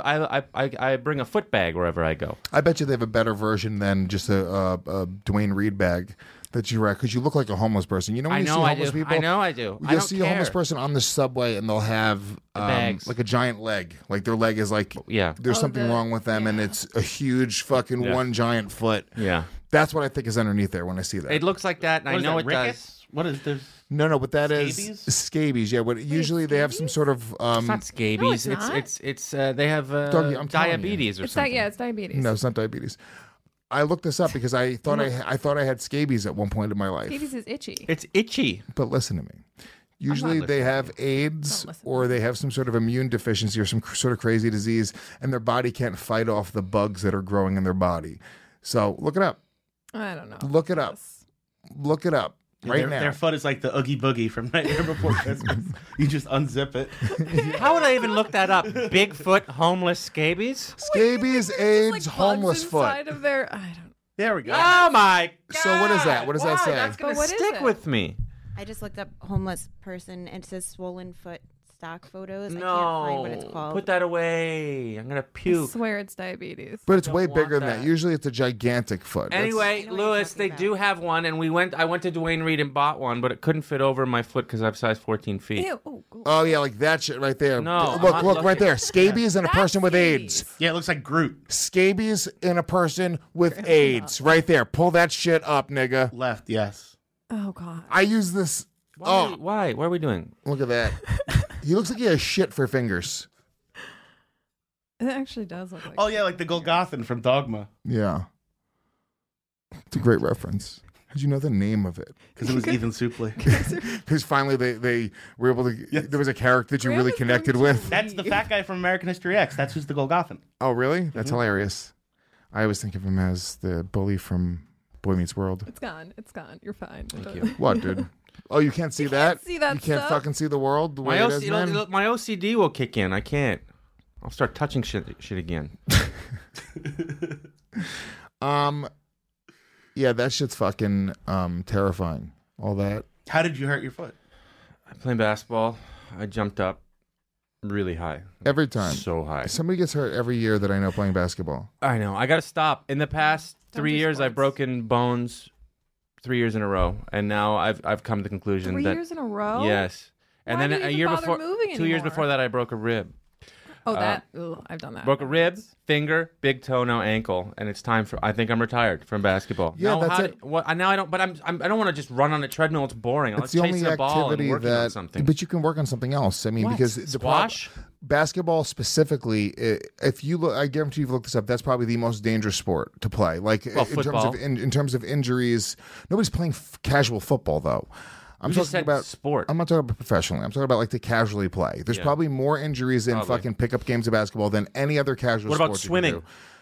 I bring a foot bag wherever I go. I bet you they have a better version than just a Dwayne Reed bag that you rack because you look like a homeless person. You know when I you know see I homeless do. people? I know I do. I You'll don't see a homeless care. person on the subway and they'll have bags. like a giant leg. Like their leg is like Yeah. there's something wrong with them and it's a huge fucking Yeah. one giant foot. Yeah. That's what I think is underneath there when I see that. It looks like that, and I What is know that, it rickets? does. What is this? No, but that is Scabies? scabies. Yeah, but usually they have some sort of It's not scabies. No, it's not. It's they have Doggy, I'm telling you. diabetes or It's something. it's diabetes. no, it's not diabetes. I looked this up because I thought I had scabies at one point in my life. Scabies is itchy. It's itchy. But listen to me. Usually they have AIDS or they have some sort of immune deficiency or some sort of crazy disease, and their body can't fight off the bugs that are growing in their body. So look it up. I don't know. Look it up. Look it up right their, now. Their foot is like the Oogie Boogie from Nightmare Before Christmas. You just unzip it. How would I even look that up? Bigfoot, homeless scabies? Scabies, AIDS, homeless foot. Inside of their, I don't. There we go. Oh my God! So what is that? What does that say? That's gonna But what is stick it? with me. I just looked up homeless person and it says swollen foot stock photos. No, I can't find what it's called. put that away. I'm gonna I puke. swear it's diabetes. But it's don't way want bigger than that. that. Usually it's a gigantic foot. That's- Anyway, I know what you're Lewis, talking they do have one, and I went to Dwayne Reed and bought one, but it couldn't fit over my foot because I have size 14 feet. Ew. Oh, cool. Oh yeah, like that shit right there. No, I'm look not right looking. there. Scabies and a That's person with AIDS. scabies. Yeah, it looks like Groot. Scabies in a person with AIDS. Right there. Pull that shit up, nigga. Left, yes. Oh God. I use this. Why? What are we doing? Look at that. He looks like he has shit for fingers. It actually does look like. Oh, yeah, like the Golgothan from Dogma. Yeah. It's a great reference. How'd you know the name of it? Because it was Ethan Suplee. Because finally they were able to. There was a character that you really connected with. That's the fat guy from American History X. That's who's the Golgothan. Oh, really? That's hilarious. I always think of him as the bully from Boy Meets World. It's gone. It's gone. You're fine. Thank you. What, dude? Oh, you can't see that? see that You can't stuff? fucking see the world the way My, it is, man? my OCD will kick in. I can't. I'll start touching shit again. Yeah, that shit's fucking terrifying. All that. How did you hurt your foot? I played basketball. I jumped up really high. Every time. So high. Somebody gets hurt every year that I know playing basketball. I know. I got to stop. In the past Don't 3 do years, I've sports. broken bones 3 years in a row, and now I've come to the conclusion 3 that years in a row. yes. And Why then do you a even year bother before, moving 2 years anymore? before that, I broke a rib. Oh, that. Ugh, I've done that. Broke a rib, finger, big toe, now ankle, and it's time for. I think I'm retired from basketball. Yeah, now, that's it. Now I don't. But I don't want to just run on a treadmill. It's boring. It's Let's the chase only a ball and activity working on that. something. But you can work on something else. I mean, What? because Squash? basketball specifically, if you look, I guarantee you've looked this up. That's probably the most dangerous sport to play. Like Well, football. in terms of injuries, nobody's playing casual football though. I'm You talking just said about sport. I'm not talking about professionally. I'm talking about like to casually play. There's Yeah. probably more injuries in Probably. fucking pickup games of basketball than any other casual. What about sport you can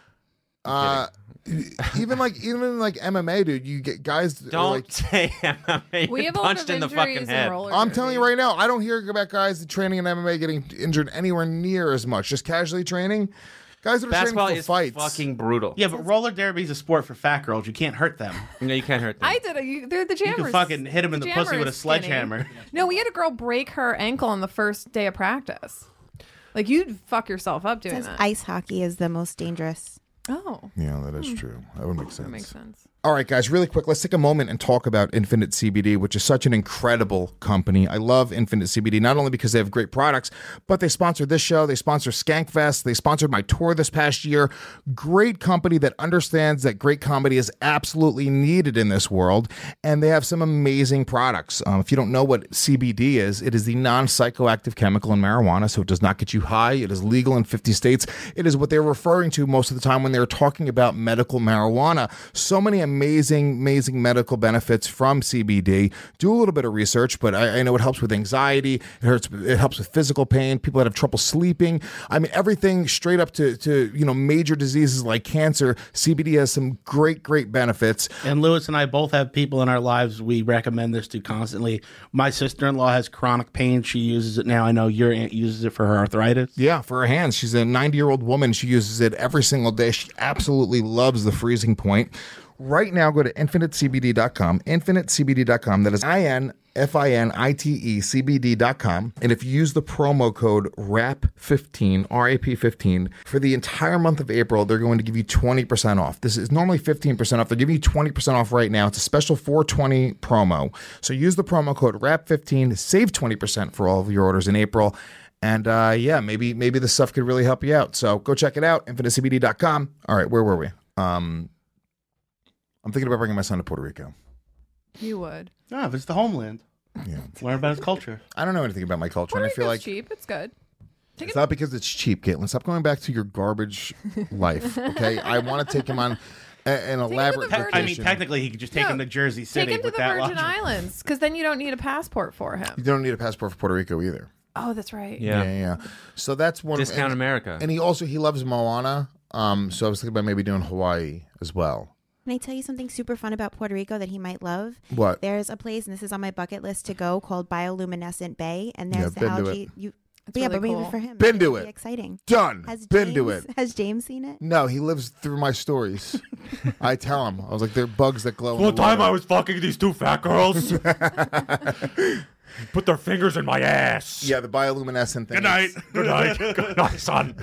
swimming? do. Even like MMA, dude, you get guys that are Don't like. say MMA. We You're have a lot punched of in the injuries fucking in head. roller I'm telling you derby. right now, I don't hear about guys that training in MMA getting injured anywhere near as much. Just casually training, guys that are Basketball training is for fights. fucking brutal. Yeah, but roller derby is a sport for fat girls. You can't hurt them. No, you can't hurt them. I did it. They're the You jammers. can fucking hit them in the pussy jammer with a is skinny. sledgehammer. No, we had a girl break her ankle on the first day of practice. Like, you'd fuck yourself up It doing says that. ice hockey is the most dangerous. Oh, Yeah, that is true. That would make sense. that makes sense. All right, guys, really quick, let's take a moment and talk about Infinite CBD, which is such an incredible company. I love Infinite CBD, not only because they have great products, but they sponsor this show. They sponsor Skankfest. They sponsored my tour this past year. Great company that understands that great comedy is absolutely needed in this world, and they have some amazing products. If you don't know what CBD is, it is the non-psychoactive chemical in marijuana, so it does not get you high. It is legal in 50 states. It is what they're referring to most of the time when they're talking about medical marijuana. So many amazing amazing medical benefits from CBD. Do a little bit of research, but I know it helps with anxiety. It helps with physical pain. People that have trouble sleeping. I mean, everything straight up to major diseases like cancer. CBD has some great benefits. And Lewis and I both have people in our lives we recommend this to constantly. My sister-in-law has chronic pain. She uses it now. I know your aunt uses it for her arthritis. Yeah, for her hands. She's a 90-year-old woman. She uses it every single day. She absolutely loves the freezing point. Right now, go to infinitecbd.com. Infinitecbd.com. That is INFINITECBD.com. And if you use the promo code RAP15, RAP15, for the entire month of April, they're going to give you 20% off. This is normally 15% off. They're giving you 20% off right now. It's a special 420 promo. So use the promo code RAP15, save 20% for all of your orders in April. And maybe this stuff could really help you out. So go check it out, infinitecbd.com. All right, where were we? I'm thinking about bringing my son to Puerto Rico. You would. Ah, if it's the homeland. Yeah. Learn about his culture. I don't know anything about my culture, Puerto and I feel Rico's like cheap. It's good. It's not because it's cheap, Caitlin. Stop going back to your garbage life, okay? I want to take him on an elaborate vacation. I mean, technically, he could just take him to Jersey City. Take him to the Virgin Islands, because then you don't need a passport for him. You don't need a passport for Puerto Rico either. Oh, that's right. Yeah. So that's one. Discount America. And he loves Moana. So I was thinking about maybe doing Hawaii as well. Can I tell you something super fun about Puerto Rico that he might love? What? There's a place, and this is on my bucket list to go, called Bioluminescent Bay, and there's the been to algae. It's really but maybe cool. for him, Been it to would it. be exciting. Done. Been to James- it. Has James seen it? No, he lives through my stories. I tell him. I was like, they're bugs that glow. One time I was fucking these two fat girls. Put their fingers in my ass. Yeah, the bioluminescent thing. Good night. Good night. Good night, son.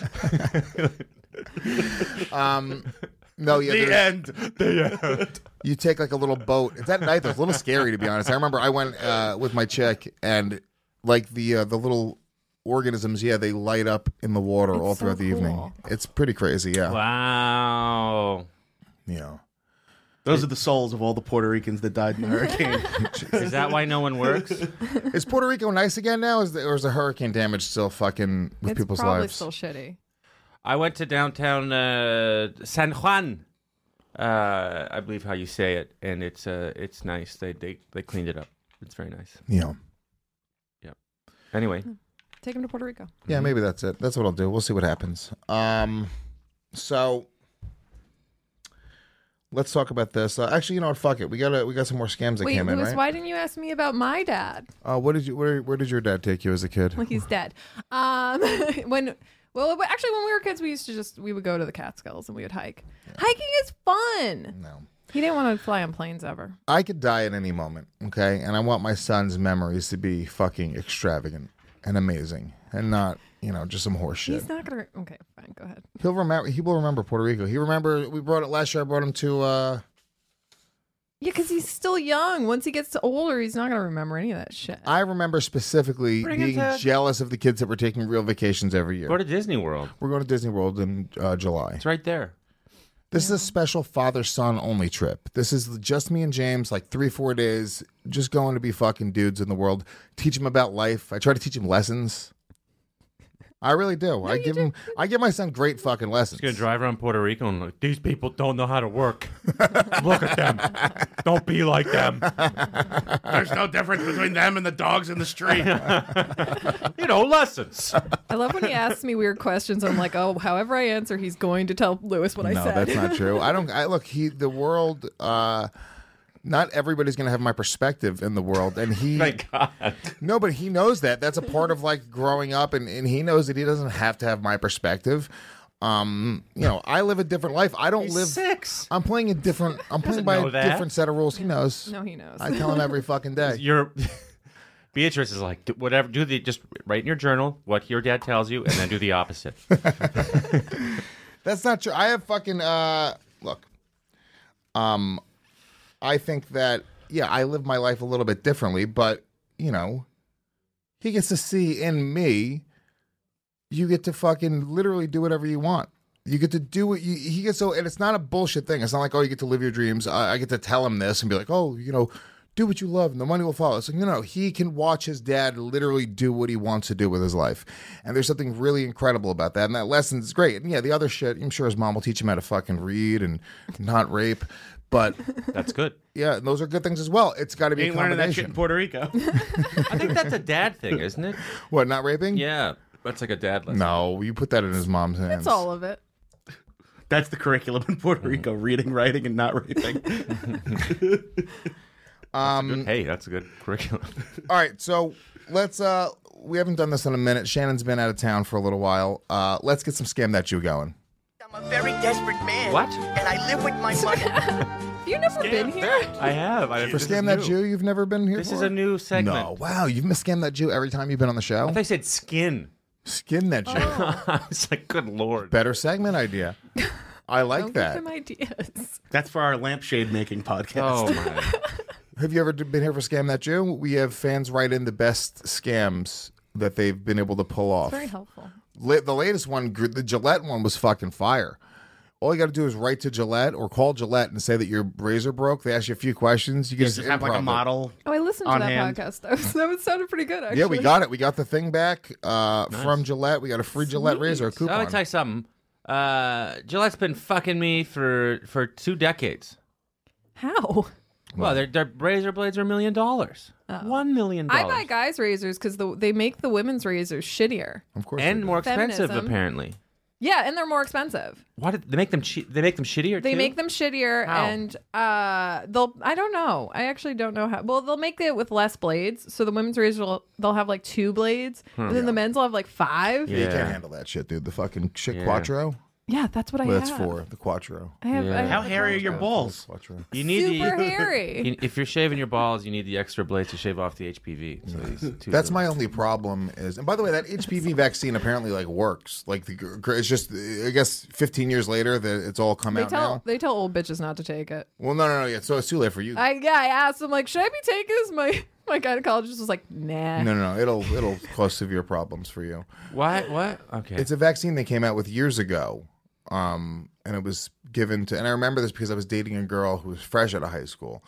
No, yeah. The end. The end. You take like a little boat. It's at night. Though. It's a little scary, to be honest. I remember I went with my chick, and like the little organisms, they light up in the water all throughout the evening. It's pretty crazy, yeah. Wow. Yeah. Those are the souls of all the Puerto Ricans that died in the hurricane. Is that why no one works? Is Puerto Rico nice again now, or is the hurricane damage still fucking with people's lives? It's probably still shitty. I went to downtown San Juan, I believe how you say it, and it's nice. They cleaned it up. It's very nice. Yeah. Yeah. Anyway, take him to Puerto Rico. Yeah, maybe that's it. That's what I'll do. We'll see what happens. So let's talk about this. Actually, you know what? Fuck it. We got some more scams that Wait, came in, Louis, right? why didn't you ask me about my dad? Where did your dad take you as a kid? Well, he's dead. When we were kids, we would go to the Catskills and we would hike. Yeah. Hiking is fun. No. He didn't want to fly on planes ever. I could die at any moment, okay? And I want my son's memories to be fucking extravagant and amazing and not, just some horse shit. He's not going to... Okay, fine. Go ahead. He will remember Puerto Rico. We brought it last year. I brought him to... Yeah, because he's still young. Once he gets older, he's not going to remember any of that shit. I remember specifically being jealous of the kids that were taking real vacations every year. Go to Disney World. We're going to Disney World in July. It's right there. This is a special father-son only trip. This is just me and James, like 3-4 days, just going to be fucking dudes in the world. Teach him about life. I try to teach him lessons. I really do. No, I give my son great fucking lessons. He's gonna drive around Puerto Rico and like, these people don't know how to work. Look at them. Don't be like them. There's no difference between them and the dogs in the street. Lessons. I love when he asks me weird questions. I'm like, oh, however I answer, he's going to tell Louis what I said. No, that's not true. The world. Not everybody's going to have my perspective in the world. And he... Thank God. No, but he knows that. That's a part of, growing up, and he knows that he doesn't have to have my perspective. I live a different life. I don't live... 6. I'm playing by a different set of rules. He knows. No, he knows. I tell him every fucking day. Beatrice is like, whatever, just write in your journal what your dad tells you, and then do the opposite. That's not true. I have fucking... Look. I think that, I live my life a little bit differently, but, he gets to see in me, you get to fucking literally do whatever you want. You get to do what he gets and it's not a bullshit thing. It's not like, you get to live your dreams. I get to tell him this and be like, do what you love and the money will follow. It's like, no, he can watch his dad literally do what he wants to do with his life. And there's something really incredible about that. And that lesson is great. And the other shit, I'm sure his mom will teach him how to fucking read and not rape. But That's good. yeah, those are good things as well. It's got to be a Ain't learning that shit combination. in Puerto Rico. I think that's a dad thing, isn't it? What, not raping? Yeah, that's like a dad lesson. No, you put that in his mom's hands. It's all of it. That's the curriculum in Puerto Rico: reading, writing, and not raping. Hey, that's a good curriculum. All right, so let's. We haven't done this in a minute. Shannon's been out of town for a little while. Let's get some Scam That Jew going. I'm a very desperate man. What? And I live with my money. Have you never been here? I have. For Scam That Jew, you've never been here This for? is a new segment. No, wow, you've missed Scam That Jew every time you've been on the show? I thought you said skin. Skin That Jew. I was like, good lord. Better segment idea. I like Don't that. give him ideas. That's for our lampshade making podcast. Oh my. Have you ever been here for Scam That Jew? We have fans write in the best scams that they've been able to pull off. Very helpful. The latest one, the Gillette one, was fucking fire. All you got to do is write to Gillette or call Gillette and say that your razor broke. They ask you a few questions. You can Just have like improv a it. model. Oh, I listened to On that hand. podcast though. So that sounded pretty good, actually. Yeah, we got it. We got the thing back from Gillette. We got a free Gillette razor So let coupon. me tell you something. Gillette's been fucking me for 2 decades. How? Well, their razor blades are $1 million. $1 million. I buy guys' razors because they make the women's razors shittier. Of course. and more expensive, Feminism. apparently. Yeah, and they're more expensive. Why did they make them? They make them shittier. They too? make them shittier, How? and they'll. I don't know. I actually don't know how. Well, they'll make it with less blades. So the women's razor they'll have like 2 blades, and then the men's will have like 5. Yeah, you Yeah. can't handle that shit, dude. The fucking shit Yeah. Quattro. Yeah, that's what I Well, have. that's for the Quattro. I have. Yeah. I have How the hairy are your Quattro. balls? Quattro. You need Super the, hairy. If you're shaving your balls, you need the extra blades to shave off the HPV. So these two That's little- my only problem is, and by the way, that HPV vaccine apparently like works. Like it's just, I guess, 15 years later that it's all come out now. They tell old bitches not to take it. Well, no, yeah. So it's too late for you. I asked them like, should I be taking this? My gynecologist was like, nah. No. It'll cause severe problems for you. What? Okay. It's a vaccine they came out with years ago, and it was given to. And I remember this because I was dating a girl who was fresh out of high school,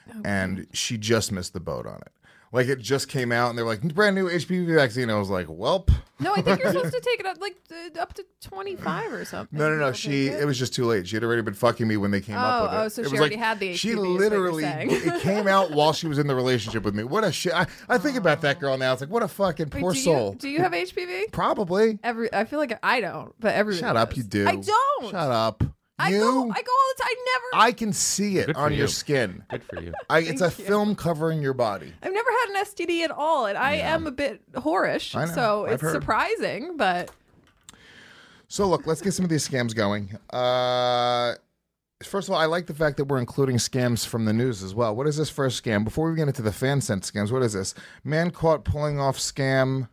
and she just missed the boat on it. Like it just came out, and they were like, brand new HPV vaccine. I was like, welp. No, I think you're supposed to take it up up to 25 or something. No. They'll She take it was just too late. She had already been fucking me when they came up with it. Oh, so It she was already like- had the HPV, She is what you're literally saying. it came out while she was in the relationship with me. What a shit! I think about that girl now. It's like what a fucking Wait, poor soul. Do you have HPV? Probably. I feel like I don't, but everyone. Shut up, does. you do. I don't. Shut up. I You? go all the time. I never. I can see it Good for on your you. skin. Good for you. It's a Thank you. film covering your body. I've never had an STD at all, and I am a bit whorish, I know. so I've it's heard. surprising. But So look, let's get some of these scams going. First of all, I like the fact that we're including scams from the news as well. What is this first scam? Before we get into the fan sent scams, what is this? Man caught pulling off scam.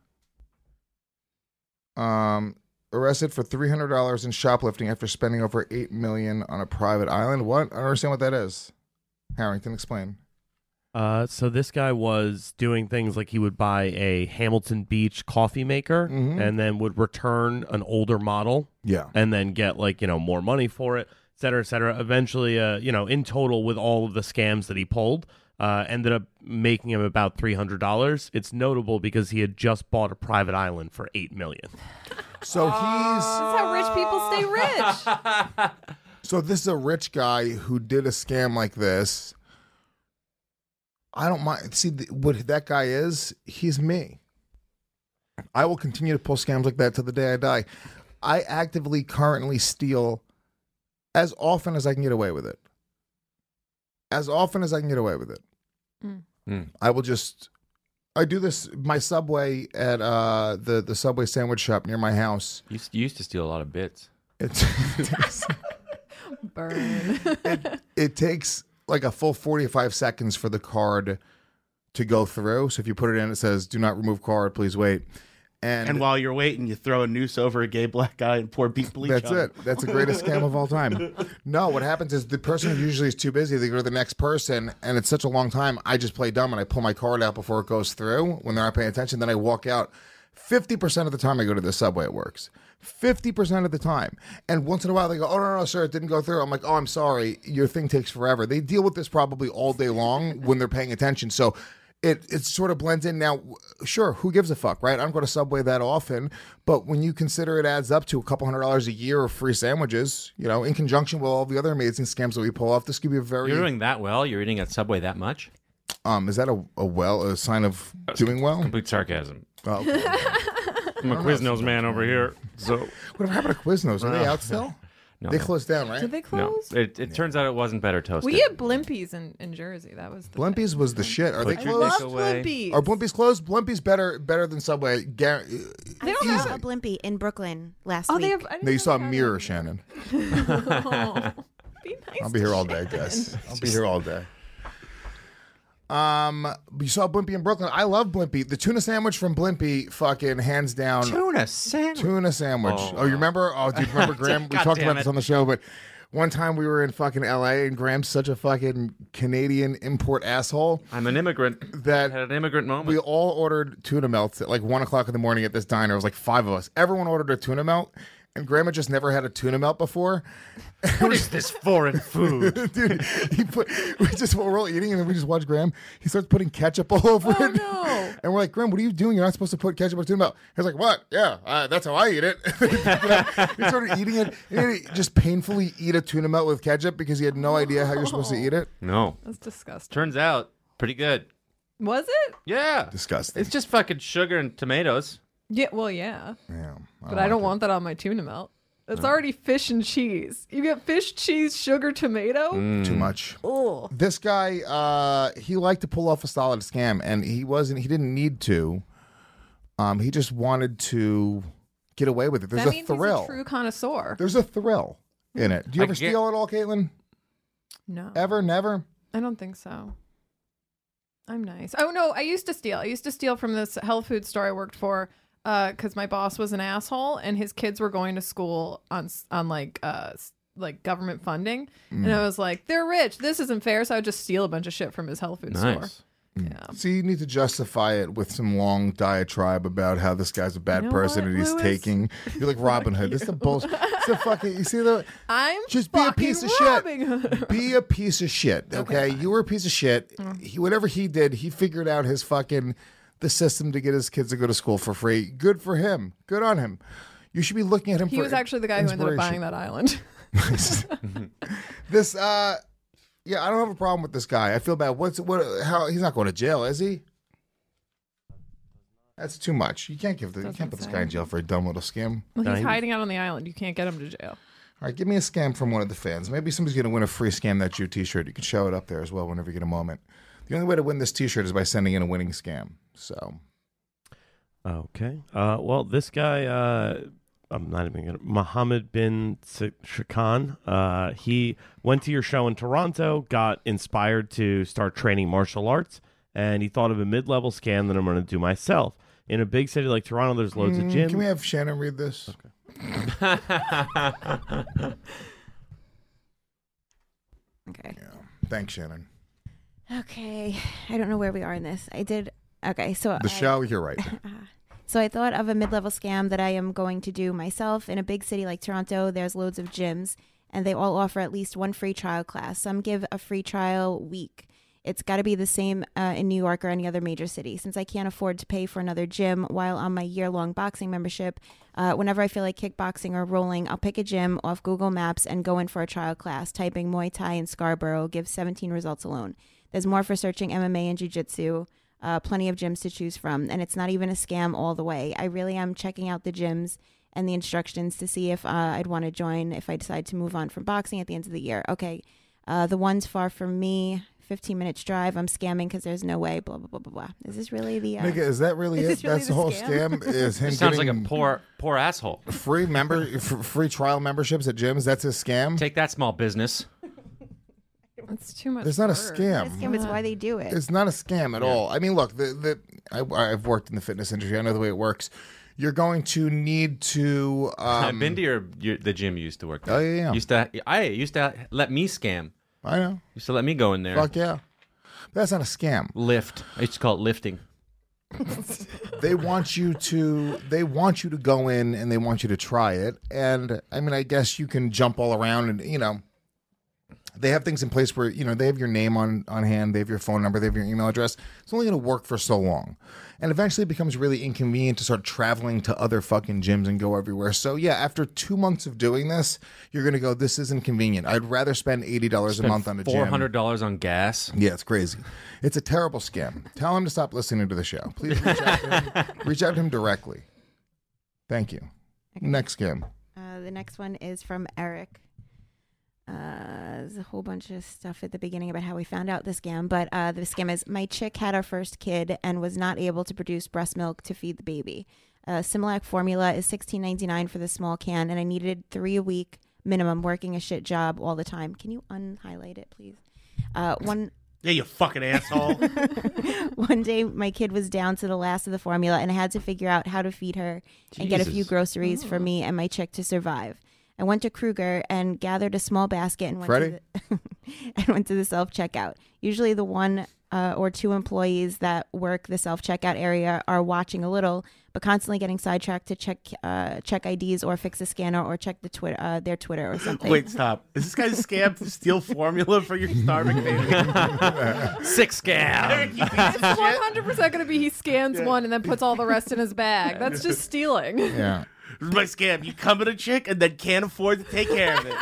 Arrested for $300 in shoplifting after spending over $8 million on a private island. What? I don't understand what that is. Harrington, explain. So this guy was doing things like he would buy a Hamilton Beach coffee maker and then would return an older model. Yeah. And then get more money for it, et cetera, et cetera. Eventually, in total with all of the scams that he pulled, ended up making him about $300. It's notable because he had just bought a private island for $8 million. So this is how rich people stay rich. So this is a rich guy who did a scam like this. I don't mind. See, what that guy is, he's me. I will continue to pull scams like that till the day I die. I actively currently steal as often as I can get away with it. As often as I can get away with it. I will just... I do this, my Subway at the Subway sandwich shop near my house. You used to steal a lot of bits. Burn. It takes like a full 45 seconds for the card to go through. So if you put it in, it says, do not remove card, please wait. And while you're waiting, you throw a noose over a gay black guy and pour beat bleach That's on it. That's the greatest scam of all time. No, what happens is the person who usually is too busy, they go to the next person, and it's such a long time. I just play dumb and I pull my card out before it goes through when they're not paying attention. Then I walk out. 50% of the time I go to the Subway, it works. 50% of the time. And once in a while they go, oh, no, sir, it didn't go through. I'm like, oh, I'm sorry. Your thing takes forever. They deal with this probably all day long when they're paying attention. So it sort of blends in. Now, sure, who gives a fuck, right? I don't go to Subway that often, but when you consider it adds up to a couple $100 a year of free sandwiches, you know, in conjunction with all the other amazing scams that we pull off, this could be a very... You're doing that well? You're eating at Subway that much? Is that a sign of doing well? Complete sarcasm. Oh, okay. I'm a Quiznos man over here. So whatever happened to Quiznos? Are they out still? No. They closed down, right? Did they close? No. It turns out it wasn't better toasted. We had Blimpies in Jersey. That was the Blimpies was the shit. Are they Put your closed? dick away. Blimpies. Are Blimpies closed? Blimpies better than Subway. I saw a Blimpie in Brooklyn last week. They have. No, you saw a mirror, Shannon. Be nice I'll be here all day, guys. I'll be here all day. You saw Blimpie in Brooklyn. I love Blimpie. The tuna sandwich from Blimpie, fucking hands down. Tuna sandwich. Oh, you remember? Oh, do you remember Graham? We talked about this on the show, but one time we were in fucking LA and Graham's such a fucking Canadian import asshole. I'm an immigrant. That had an immigrant moment. We all ordered tuna melts at like 1 o'clock in the morning at this diner. It was like 5 of us. Everyone ordered a tuna melt. And Grandma just never had a tuna melt before. What is this foreign food? Dude, we're all eating and then we just watch Graham. He starts putting ketchup all over it. No. And we're like, Graham, what are you doing? You're not supposed to put ketchup on tuna melt. He's like, what? Yeah, that's how I eat it. He started eating it. And he just painfully eat a tuna melt with ketchup because he had no idea how you're supposed to eat it. No. That's disgusting. Turns out, pretty good. Was it? Yeah. Disgusting. It's just fucking sugar and tomatoes. Yeah. Well, yeah. Yeah. But I don't want that on my tuna melt. It's already fish and cheese. You get fish, cheese, sugar, tomato. Too much. Oh. This guy, he liked to pull off a solid scam, and he didn't need to. He just wanted to get away with it. There's That a means thrill. he's a true connoisseur. There's a thrill in it. Do you ever steal at all, Caitlin? No. Ever? Never? I don't think so. I'm nice. Oh, no, I used to steal. I used to steal from this health food store I worked for because my boss was an asshole and his kids were going to school on like government funding. And I was like, they're rich. This isn't fair. So I would just steal a bunch of shit from his health food store. Yeah. So you need to justify it with some long diatribe about how this guy's a bad person and he's taking. You're like Robin Hood. This is the bullshit. It's a fucking. You see the? Just be a piece of shit. Be a piece of shit. Okay, you were a piece of shit. Whatever he did, he figured out his fucking the system to get his kids to go to school for free. Good for him. Good on him. You should be looking at him. He was actually the guy who ended up buying that island. This yeah, I don't have a problem with this guy. I feel bad. How he's not going to jail, is he? That's too much. You can't put this guy in jail for a dumb little scam. Well, he's hiding out on the island. You can't get him to jail. All right, give me a scam from one of the fans. Maybe somebody's going to win a free Scam That You t-shirt. You can show it up there as well whenever you get a moment. The only way to win this t-shirt is by sending in a winning scam. So, okay. Well, this guy, I'm not even going to... Mohammed bin Shakan, he went to your show in Toronto, got inspired to start training martial arts, and he thought of a mid-level scam that I'm going to do myself. In a big city like Toronto, there's loads of gyms. Can we have Shannon read this? Okay. Yeah. Thanks, Shannon. Okay. I don't know where we are in this. Okay, so the show, you're right. So I thought of a mid-level scam that I am going to do myself. In a big city like Toronto, there's loads of gyms, and they all offer at least one free trial class. Some give a free trial week. It's got to be the same in New York or any other major city. Since I can't afford to pay for another gym while on my year-long boxing membership, whenever I feel like kickboxing or rolling, I'll pick a gym off Google Maps and go in for a trial class. Typing Muay Thai in Scarborough gives 17 results alone. There's more for searching MMA and Jiu-Jitsu. Plenty of gyms to choose from, and it's not even a scam all the way. I really am checking out the gyms and the instructions to see if I'd want to join if I decide to move on from boxing at the end of the year. Okay, the one's far from me, 15 minutes drive. I'm scamming because there's no way, blah, blah, blah, blah, blah. Is this really the... Nigga, is that really it? Really That's the whole scam? Is him sounds like getting a poor asshole. Free trial memberships at gyms? That's his scam? Take that, small business. It's too much. It's not a It's scam. not a scam, it's why they do it. It's not a scam at all. I mean, look, I've worked in the fitness industry. I know the way it works. You're going to need to... I've been to the gym you used to work at. Oh, yeah. I used to let me scam. I know. Used to let me go in there. Fuck yeah. But that's not a scam. Lift. I used to call it lifting. They want you to go in and they want you to try it. And I mean, I guess you can jump all around and, They have things in place where, they have your name on hand, they have your phone number, they have your email address. It's only going to work for so long. And eventually it becomes really inconvenient to start traveling to other fucking gyms and go everywhere. So yeah, after 2 months of doing this, you're going to go, this isn't convenient. I'd rather spend $80 a month on a gym. $400 on gas. Yeah, it's crazy. It's a terrible scam. Tell him to stop listening to the show. Please reach out to him. Reach out to him directly. Thank you. Okay. Next scam. The next one is from Eric. There's a whole bunch of stuff at the beginning about how we found out the scam, but the scam is, my chick had our first kid and was not able to produce breast milk to feed the baby. Similac formula is $16.99 for the small can, and I needed 3 a week minimum, working a shit job all the time. Can you unhighlight it, please? Yeah, you fucking asshole. One day, my kid was down to the last of the formula, and I had to figure out how to feed her and get a few groceries for me and my chick to survive. I went to Kruger and gathered a small basket and went to the self-checkout. Usually the one or two employees that work the self-checkout area are watching a little, but constantly getting sidetracked to check IDs or fix a scanner or check their Twitter or something. Wait, stop. Is this guy's scam to steal formula for your starving baby? Sick scam. It's 100% going to be he scans one and then puts all the rest in his bag. That's just stealing. Yeah. This is my scam. You come at a chick and then can't afford to take care of it.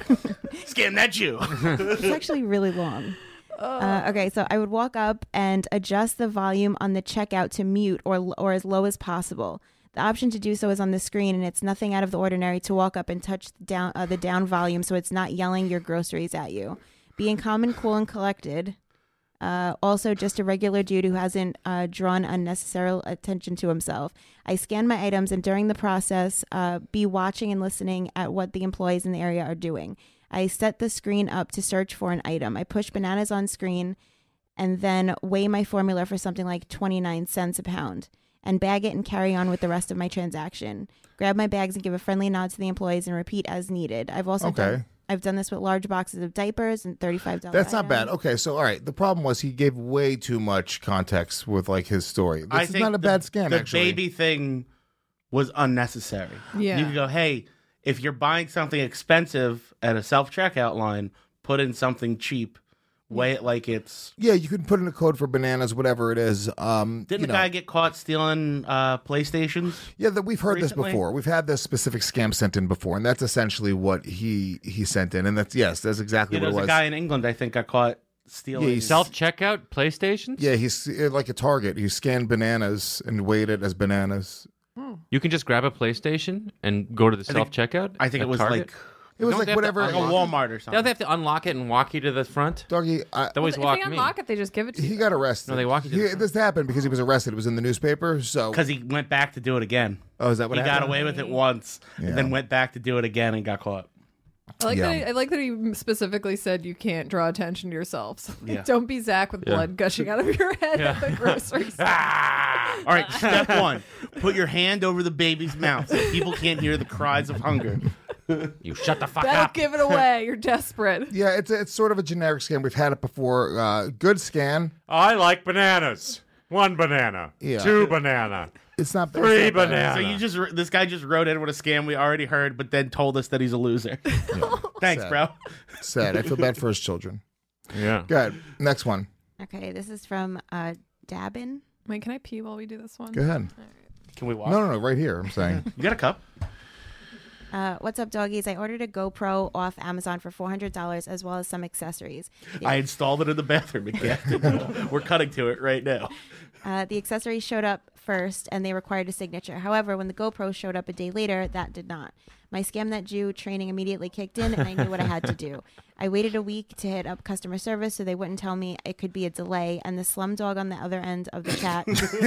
Scam that Jew. It's actually really long. Okay, so I would walk up and adjust the volume on the checkout to mute or as low as possible. The option to do so is on the screen, and it's nothing out of the ordinary to walk up and touch the down volume so it's not yelling your groceries at you. Being calm and cool and collected. Also, just a regular dude who hasn't drawn unnecessary attention to himself. I scan my items and during the process, be watching and listening at what the employees in the area are doing. I set the screen up to search for an item. I push bananas on screen and then weigh my formula for something like 29 cents a pound and bag it and carry on with the rest of my transaction. Grab my bags and give a friendly nod to the employees and repeat as needed. I've also I've done this with large boxes of diapers and $35. That's not bad. Okay, so all right. The problem was he gave way too much context with like his story. This is not a bad scam. The actually, baby thing was unnecessary. Yeah, you could go, hey, if you're buying something expensive at a self-checkout line, put in something cheap. Weigh it like it's... Yeah, you can put in a code for bananas, whatever it is. Didn't the guy get caught stealing PlayStations? Yeah, we've heard recently? this before. We've had this specific scam sent in before, and that's essentially what he sent in. And that's exactly what it was. There's a guy in England, I think, got caught stealing... Self-checkout PlayStations? Yeah, he's like a Target. He scanned bananas and weighed it as bananas. You can just grab a PlayStation and go to the self-checkout? I think it was Target? like... It was like whatever... Like a Walmart or something. Don't they have to unlock it and walk you to the front? Doggy, They always walk if they me. unlock it, they just give it to you. he got arrested. No, they walk you to the This happened because he was arrested. It was in the newspaper, so... Because he went back to do it again. Oh, is that what he happened? got away with it once, and then went back to do it again and got caught. I like that he specifically said you can't draw attention to yourselves. Yeah. Don't be Zach with blood gushing out of your head at the grocery store. All right, step one. Put your hand over the baby's mouth so people can't hear the cries of hunger. You shut the fuck That'll up. give it away. You're desperate. Yeah, it's sort of a generic scam. We've had it before. Good scan. I like bananas. 1 banana. Yeah. 2 banana. It's not 3 banana. So this guy just wrote in with a scam we already heard, but then told us that he's a loser. Thanks, Sad. bro. Sad. I feel bad for his children. Yeah. Good. Next one. Okay, this is from Dabin. Wait, can I pee while we do this one? Go ahead. Can we walk? No, right here. I'm saying. You got a cup? What's up, doggies? I ordered a GoPro off Amazon for $400 as well as some accessories. I installed it in the bathroom again. We're cutting to it right now. The accessories showed up first and they required a signature. However, when the GoPro showed up a day later, that did not. My Scam That Jew training immediately kicked in and I knew what I had to do. I waited a week to hit up customer service so they wouldn't tell me it could be a delay, and the slum dog on the other end of the chat.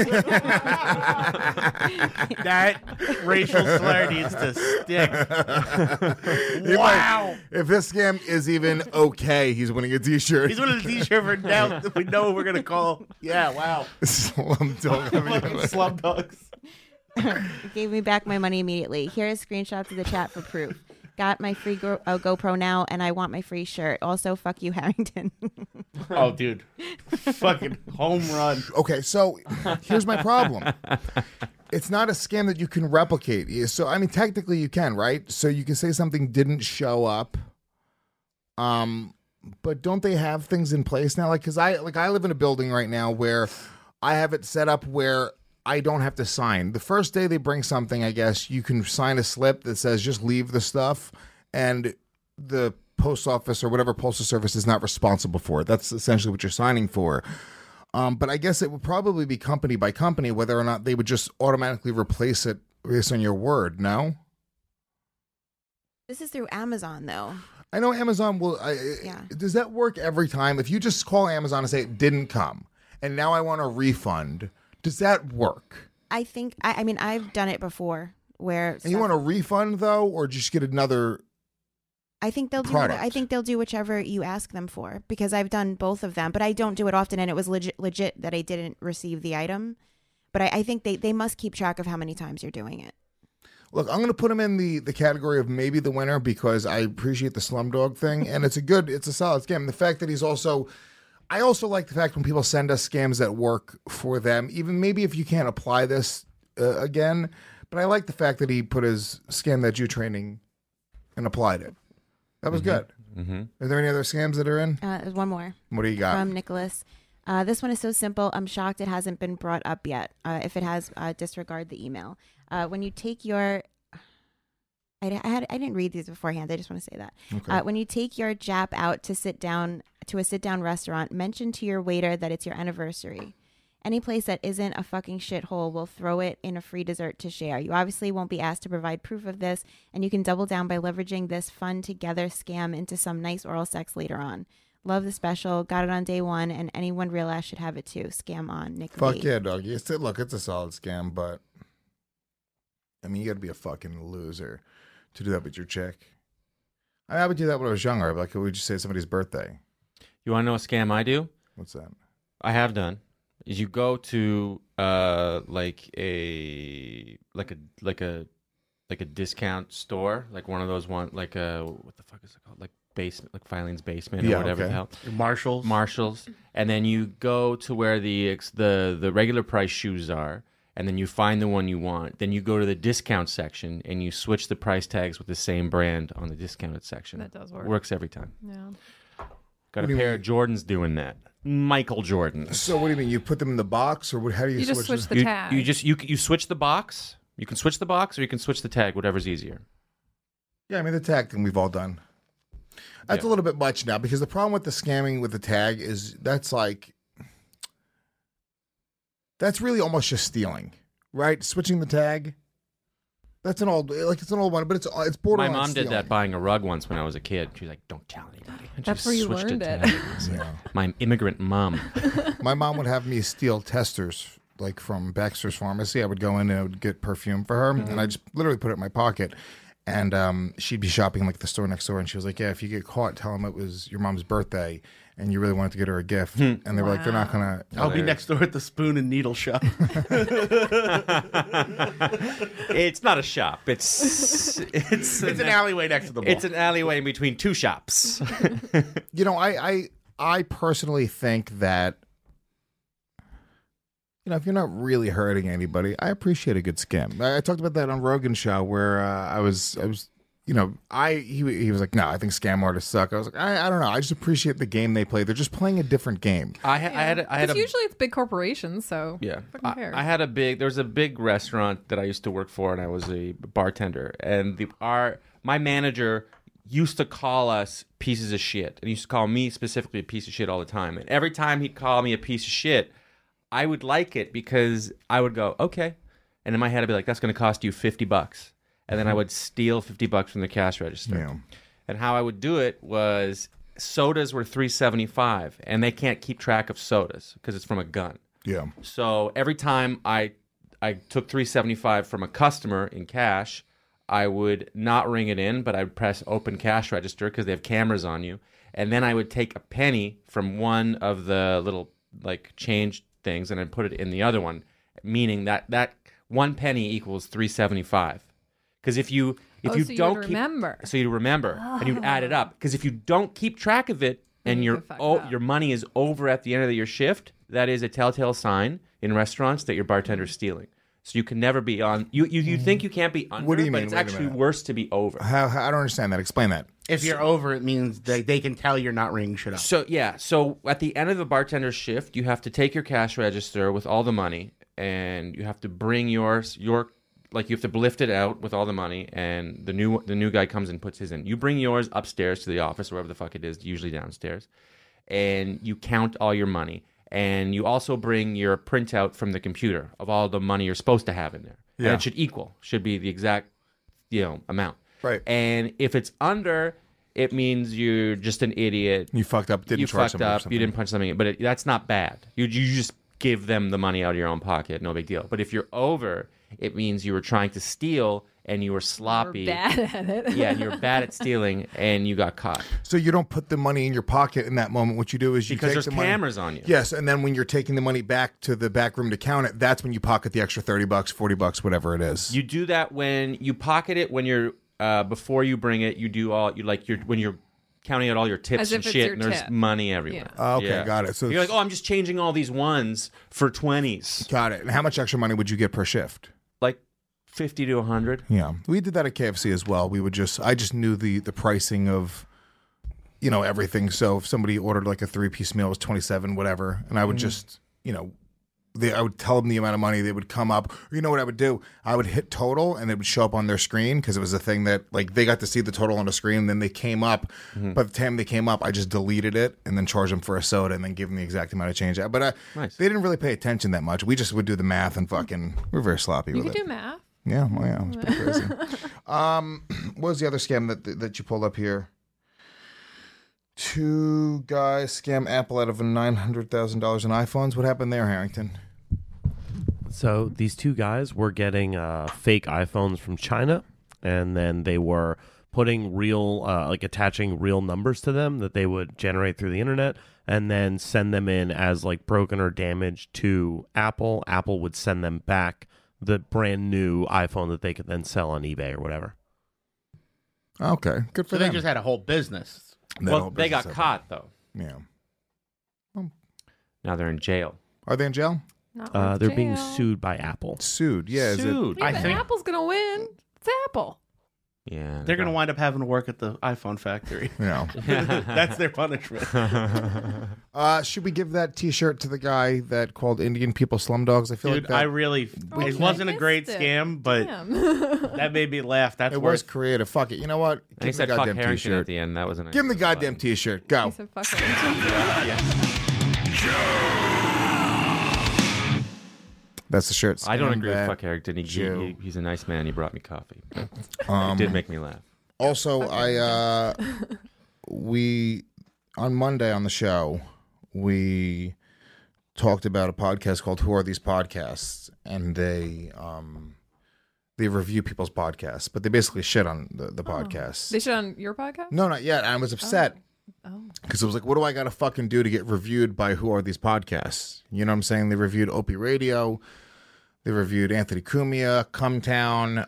That racial slur needs to stick. Wow. If this scam is even okay, he's winning a T-shirt. He's winning a T-shirt for now. We know what we're going to call. Yeah, wow. Slum dog. Slum dogs. Gave me back my money immediately. Here is screenshots of the chat for proof. Got my free GoPro now, and I want my free shirt. Also, fuck you, Harrington. Oh, dude. Fucking home run. Okay, so here's my problem. It's not a scam that you can replicate. So, I mean, technically you can, right? So you can say something didn't show up. But don't they have things in place now? Like, because I live in a building right now where I have it set up where I don't have to sign. The first day they bring something, I guess, you can sign a slip that says just leave the stuff, and the post office or whatever postal service is not responsible for it. That's essentially what you're signing for. But I guess it would probably be company by company whether or not they would just automatically replace it based on your word, no? This is through Amazon, though. I know Amazon will. Does that work every time? If you just call Amazon and say it didn't come, and now I want a refund, does that work? I think. I mean, I've done it before. Where And you want a refund though, or just get another? I think they'll product? do. I think they'll do whichever you ask them for, because I've done both of them, but I don't do it often, and it was legit that I didn't receive the item. But I think they must keep track of how many times you're doing it. Look, I'm going to put him in the category of maybe the winner because I appreciate the Slumdog thing, and it's a solid scam. The fact that I also like the fact when people send us scams that work for them, even maybe if you can't apply this again, but I like the fact that he put his Scam That You training and applied it. That was good. Mm-hmm. Are there any other scams that are in? There's one more. What do you got? From Nicholas. This one is so simple. I'm shocked it hasn't been brought up yet. If it has, disregard the email. When you take your, I didn't read these beforehand. I just want to say that. Okay. When you take your Jap out to sit down to a sit-down restaurant, mention to your waiter that it's your anniversary. Any place that isn't a fucking shithole will throw it in a free dessert to share. You obviously won't be asked to provide proof of this, and you can double down by leveraging this fun together scam into some nice oral sex later on. Love the special. Got it on day one, and anyone real ass should have it too. Scam on, Nick Fuck V. yeah, doggy. Look, it's a solid scam, but I mean, you got to be a fucking loser to do that with your chick. I would do that when I was younger. Like, we would just say somebody's birthday. You want to know a scam I do? What's that? I have done. Is you go to like a discount store, like one of those what the fuck is it called? Like basement, like Filene's Basement or whatever the hell. Marshalls. And then you go to where the regular price shoes are, and then you find the one you want. Then you go to the discount section and you switch the price tags with the same brand on the discounted section. That does work. Works every time. Yeah. Got a pair of Jordans doing that. Michael Jordan. So what do you mean? You put them in the box, or how do you just switch the you, tag? You switch the box. You can switch the box, or you can switch the tag. Whatever's easier. Yeah, I mean the tag thing we've all done. That's a little bit much now, because the problem with the scamming with the tag is that's really almost just stealing, right? Switching the tag. That's an old one, but it's borderline. My mom stealing. did that buying a rug once when I was a kid. She was like, "Don't tell anybody." And That's she where you switched learned to it. tags. Yeah. My immigrant mom. My mom would have me steal testers, like from Baxter's Pharmacy. I would go in and I would get perfume for her, and I just literally put it in my pocket. And she'd be shopping like the store next door, and she was like, "Yeah, if you get caught, tell them it was your mom's birthday, and you really wanted to get her a gift." And they were like, "They're not gonna." I'll be next door at the Spoon and Needle shop. It's not a shop. It's an alleyway next to the mall. It's an alleyway in between two shops. You know, I personally think that, you know, if you're not really hurting anybody, I appreciate a good scam. I talked about that on Rogan's show where I was, you know, he was like, "No, I think scam artists suck." I was like, I don't know. I just appreciate the game they play. They're just playing a different game. I had Usually it's big corporations, so yeah. fucking cares. I had there was a big restaurant that I used to work for, and I was a bartender, and my manager used to call us pieces of shit, and he used to call me specifically a piece of shit all the time. And every time he'd call me a piece of shit, I would like it because I would go, okay. And in my head, I'd be like, that's going to cost you $50. And then I would steal $50 from the cash register. Yeah. And how I would do it was sodas were $3.75, and they can't keep track of sodas because it's from a gun. Yeah. So every time I took $3.75 from a customer in cash, I would not ring it in, but I would press open cash register because they have cameras on you. And then I would take a penny from one of the little like change things and I'd put it in the other one, meaning that 1 penny equals $3.75. Because if you don't remember. So you'd remember and you'd add it up. Because if you don't keep track of it and your money is over at the end of your shift, that is a telltale sign in restaurants that your bartender's stealing. So you can never be on. You think you can't be under, What do you but mean? it's Wait a actually minute. worse to be over. How I don't understand that. Explain that. If you're over, it means they can tell you're not ringing shit up. So yeah, so at the end of the bartender's shift, you have to take your cash register with all the money, and you have to bring your like you have to lift it out with all the money, and the new guy comes and puts his in. You bring yours upstairs to the office, wherever the fuck it is, usually downstairs, and you count all your money, and you also bring your printout from the computer of all the money you're supposed to have in there, and it should be the exact amount. Right. And if it's under, it means you're just an idiot. You fucked up. Didn't charge somebody or something. You didn't punch something in. But that's not bad. You just give them the money out of your own pocket. No big deal. But if you're over, it means you were trying to steal and you were sloppy. You're bad at it. Yeah, and you're bad at stealing and you got caught. So you don't put the money in your pocket in that moment. What you do is you because take there's the money. Cameras on you. Yes, and then when you're taking the money back to the back room to count it, that's when you pocket the extra $30, $40, whatever it is. You do that when you pocket it when you're before you bring it. You do all when you're counting out all your tips As and if it's shit, your and there's tip. money everywhere. Yeah. Okay, got it. So you're like, oh, I'm just changing all these ones for 20s. Got it. And how much extra money would you get per shift? Like 50 to 100. Yeah, we did that at KFC as well. I just knew the pricing of, everything. So if somebody ordered like a 3-piece meal, it was 27, whatever, and I would just, I would tell them the amount of money. They would come up. You know what I would do? I would hit total, and it would show up on their screen because it was a thing that like they got to see the total on the screen. And then they came up. By the time they came up, I just deleted it and then charged them for a soda and then give them the exact amount of change. But Nice. They didn't really pay attention that much. We just would do the math and we're very sloppy You with could it. do math. Yeah, well, yeah, it was pretty crazy. What was the other scam that you pulled up here? 2 guys scam Apple out of $900,000 in iPhones. What happened there, Harrington? So these 2 guys were getting fake iPhones from China, and then they were putting real, attaching real numbers to them that they would generate through the internet, and then send them in as like broken or damaged to Apple. Apple would send them back the brand new iPhone that they could then sell on eBay or whatever. Okay, good for So them. they just had a whole business. They got caught though. Yeah. Now they're in jail. Are they in jail? Not worth They're being jail. sued by Apple. Sued, yeah. Sued. Yeah, I but think- Apple's gonna win. It's Apple. Yeah, They're going to wind up having to work at the iPhone factory. Yeah. That's their punishment. Should we give that T-shirt to the guy that called Indian people slumdogs? I feel Dude, like that. it wasn't a great missed it. scam, but Damn. that made me laugh. That's It worth was creative. Fuck it. You know what? And he Give him the said fuck goddamn Harrington T-shirt. at the end. That was a nice. Give him the goddamn T-shirt. Go. He said, "Fuck it." That's the shirt. I don't Scam agree with that fuck Harrington. Jew. He's a nice man. He brought me coffee. It did make me laugh. Also, we on Monday on the show, we talked about a podcast called Who Are These Podcasts, and they review people's podcasts, but they basically shit on the podcasts. They shit on your podcast? No, not yet. I was upset Oh. because it was like, what do I got to fucking do to get reviewed by Who Are These Podcasts? You know what I'm saying? They reviewed Opie Radio. They reviewed Anthony Cumia, Cumtown,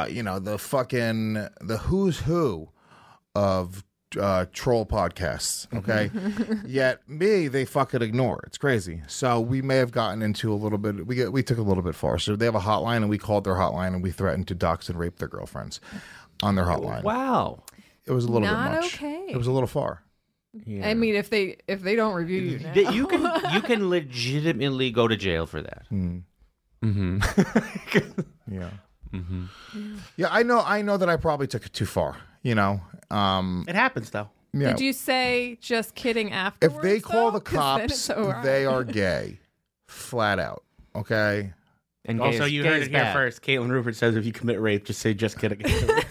the who's who of troll podcasts, okay? Yet me, they fucking ignore. It's crazy. So we may have gotten into a little bit, we took a little bit far. So they have a hotline, and we called their hotline, and we threatened to dox and rape their girlfriends on their hotline. Wow. It was a little Not bit much. okay. It was a little far. Yeah. I mean, if they don't review you now. You can legitimately go to jail for that. Mm-hmm. Yeah. Mm-hmm. Yeah, I know that I probably took it too far, It happens, though. Yeah. Did you say just kidding afterwards? If they call though? the 'Cause then cops, it's all right. they are gay. Flat out. Okay? And Also, gay you is heard it here bad. first. Caitlin Rupert says if you commit rape, just say just kidding.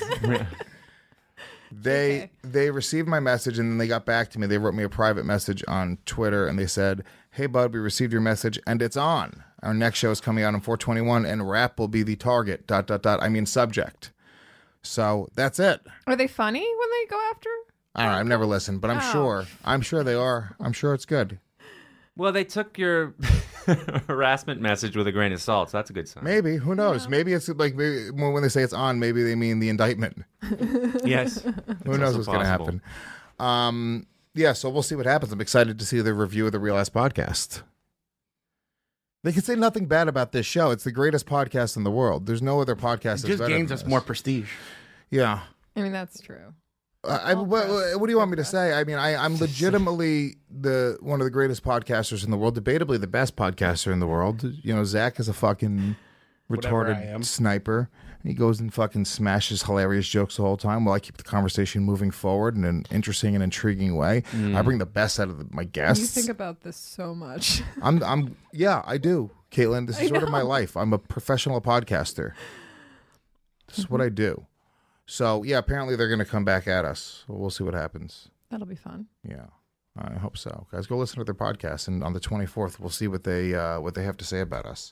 They received my message, and then they got back to me. They wrote me a private message on Twitter, and they said, "Hey, bud, we received your message, and it's on. Our next show is coming out on 4/21, and rap will be the target, ... subject." So that's it. Are they funny when they go after? I don't know. I've never listened, but I'm Oh. sure they are. I'm sure it's good. Well, they took your harassment message with a grain of salt, so that's a good sign. Maybe. Who knows? Maybe it's like when they say it's on, maybe they mean the indictment. Yes. Who knows what's going to happen? Yeah, so we'll see what happens. I'm excited to see the review of the Real Ass Podcast. They can say nothing bad about this show. It's the greatest podcast in the world. There's no other podcast. It just gains us more prestige. Yeah. I mean, that's true. What do you want me to say? I mean, I'm legitimately one of the greatest podcasters in the world, debatably the best podcaster in the world. You know, Zach is a fucking retarded sniper. He goes and fucking smashes hilarious jokes the whole time while I keep the conversation moving forward in an interesting and intriguing way. I bring the best out of my guests. You think about this so much. Yeah, I do, Caitlin. This is sort of my life. I'm a professional podcaster. This is what I do. So, yeah, apparently they're going to come back at us. We'll see what happens. That'll be fun. Yeah, I hope so. Guys, go listen to their podcast, and on the 24th, we'll see what they have to say about us.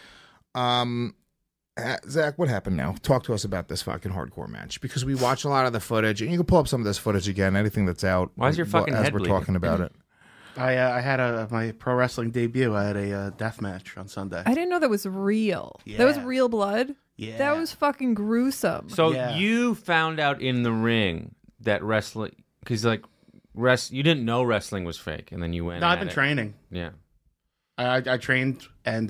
Zach, what happened now? Talk to us about this fucking hardcore match, because we watch a lot of the footage, and you can pull up some of this footage again, anything that's out. Why is your fucking as head we're bleeding? talking about it? I had my pro wrestling debut. I had a death match on Sunday. I didn't know that was real. Yeah. That was real blood? Yeah. That was fucking gruesome. So you found out in the ring that wrestling, because you didn't know wrestling was fake, and then you went. No, at I've been it. training. Yeah. I trained, and